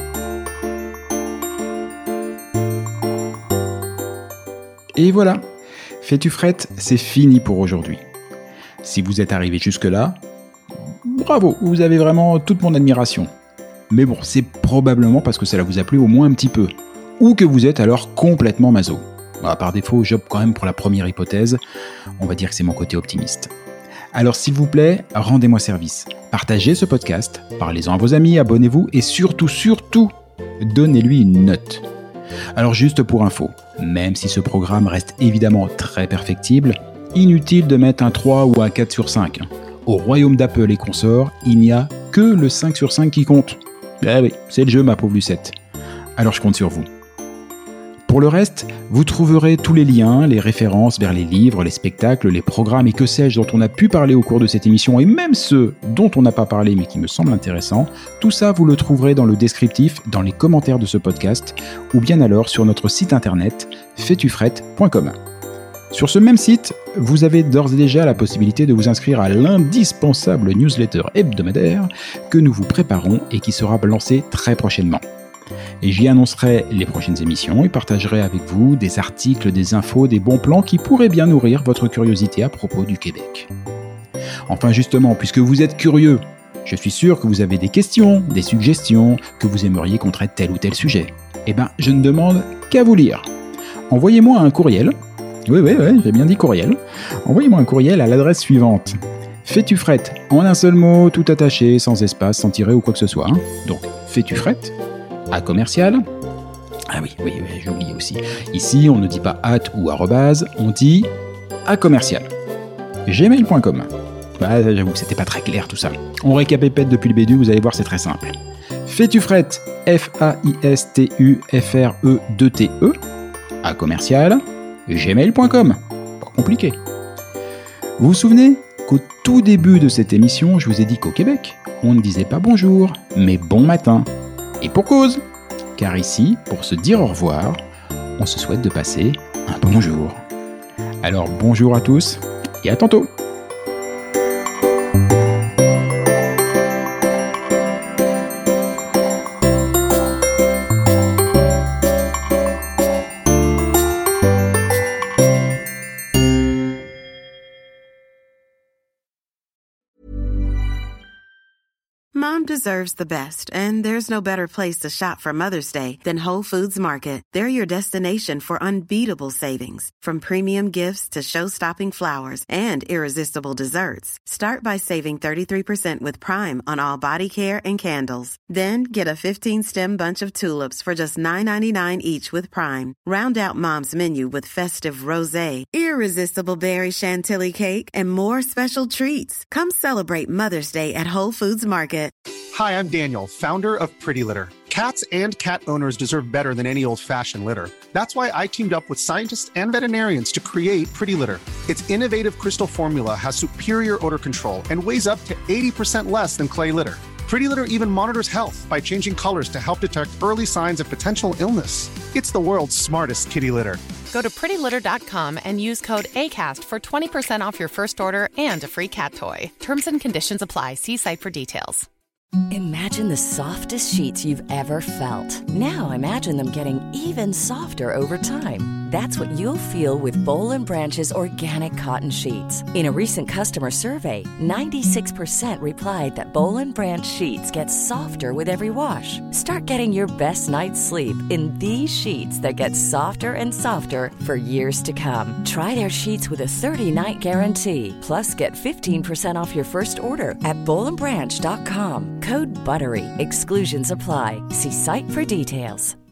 S11: Et voilà, Fais-tu frette, c'est fini pour aujourd'hui. Si vous êtes arrivé jusque-là, bravo, vous avez vraiment toute mon admiration. Mais bon, c'est probablement parce que cela vous a plu au moins un petit peu. Ou que vous êtes alors complètement maso. Bah, par défaut, j'opte quand même pour la première hypothèse. On va dire que c'est mon côté optimiste. Alors s'il vous plaît, rendez-moi service. Partagez ce podcast, parlez-en à vos amis, abonnez-vous et surtout, surtout, donnez-lui une note. Alors juste pour info, même si ce programme reste évidemment très perfectible, inutile de mettre un trois ou un quatre sur cinq. Au royaume d'Apple et consorts, il n'y a que le cinq sur cinq qui compte. Eh oui, c'est le jeu ma pauvre Lucette. Alors je compte sur vous. Pour le reste, vous trouverez tous les liens, les références vers les livres, les spectacles, les programmes et que sais-je dont on a pu parler au cours de cette émission et même ceux dont on n'a pas parlé mais qui me semblent intéressants. Tout ça, vous le trouverez dans le descriptif, dans les commentaires de ce podcast ou bien alors sur notre site internet fais tu frette point com. Sur ce même site, vous avez d'ores et déjà la possibilité de vous inscrire à l'indispensable newsletter hebdomadaire que nous vous préparons et qui sera lancé très prochainement. Et j'y annoncerai les prochaines émissions et partagerai avec vous des articles, des infos, des bons plans qui pourraient bien nourrir votre curiosité à propos du Québec. Enfin justement, puisque vous êtes curieux, je suis sûr que vous avez des questions, des suggestions, que vous aimeriez qu'on traite tel ou tel sujet. Eh ben, je ne demande qu'à vous lire. Envoyez-moi un courriel. Oui, oui, oui, j'ai bien dit courriel. Envoyez-moi un courriel à l'adresse suivante. Fais-tu frette, en un seul mot, tout attaché, sans espace, sans tiret ou quoi que ce soit. Hein. Donc, fais-tu frette à commercial. Ah oui, oui, oui, j'ai oublié aussi. Ici, on ne dit pas at ou arrobase, on dit à commercial. gmail point com. Bah, j'avoue que c'était pas très clair tout ça. On récapépète depuis le début, vous allez voir, c'est très simple. Fais-tu frette, F A I S T U F R E deux T E, à commercial, gmail point com. Pas compliqué. Vous vous souvenez qu'au tout début de cette émission, je vous ai dit qu'au Québec, on ne disait pas bonjour, mais bon matin. Et pour cause, car ici, pour se dire au revoir, on se souhaite de passer un bonjour. Alors bonjour à tous et à tantôt.
S12: Mom deserves the best, and there's no better place to shop for Mother's Day than Whole Foods Market. They're your destination for unbeatable savings, from premium gifts to show-stopping flowers and irresistible desserts. Start by saving thirty-three percent with Prime on all body care and candles. Then get a fifteen-stem bunch of tulips for just nine ninety-nine each with Prime. Round out Mom's menu with festive rosé, irresistible berry chantilly cake, and more special treats. Come celebrate Mother's Day at Whole Foods Market.
S13: Hi, I'm Daniel, founder of Pretty Litter. Cats and cat owners deserve better than any old-fashioned litter. That's why I teamed up with scientists and veterinarians to create Pretty Litter. Its innovative crystal formula has superior odor control and weighs up to eighty percent less than clay litter. Pretty Litter even monitors health by changing colors to help detect early signs of potential illness. It's the world's smartest kitty litter.
S14: Go to pretty litter dot com and use code ACAST for twenty percent off your first order and a free cat toy. Terms and conditions apply. See site for details.
S15: Imagine the softest sheets you've ever felt. Now imagine them getting even softer over time. That's what you'll feel with Boll and Branch's organic cotton sheets. In a recent customer survey, ninety-six percent replied that Boll and Branch sheets get softer with every wash. Start getting your best night's sleep in these sheets that get softer and softer for years to come. Try their sheets with a thirty-night guarantee. Plus, get fifteen percent off your first order at boll and branch dot com. Code BUTTERY. Exclusions apply. See site for details.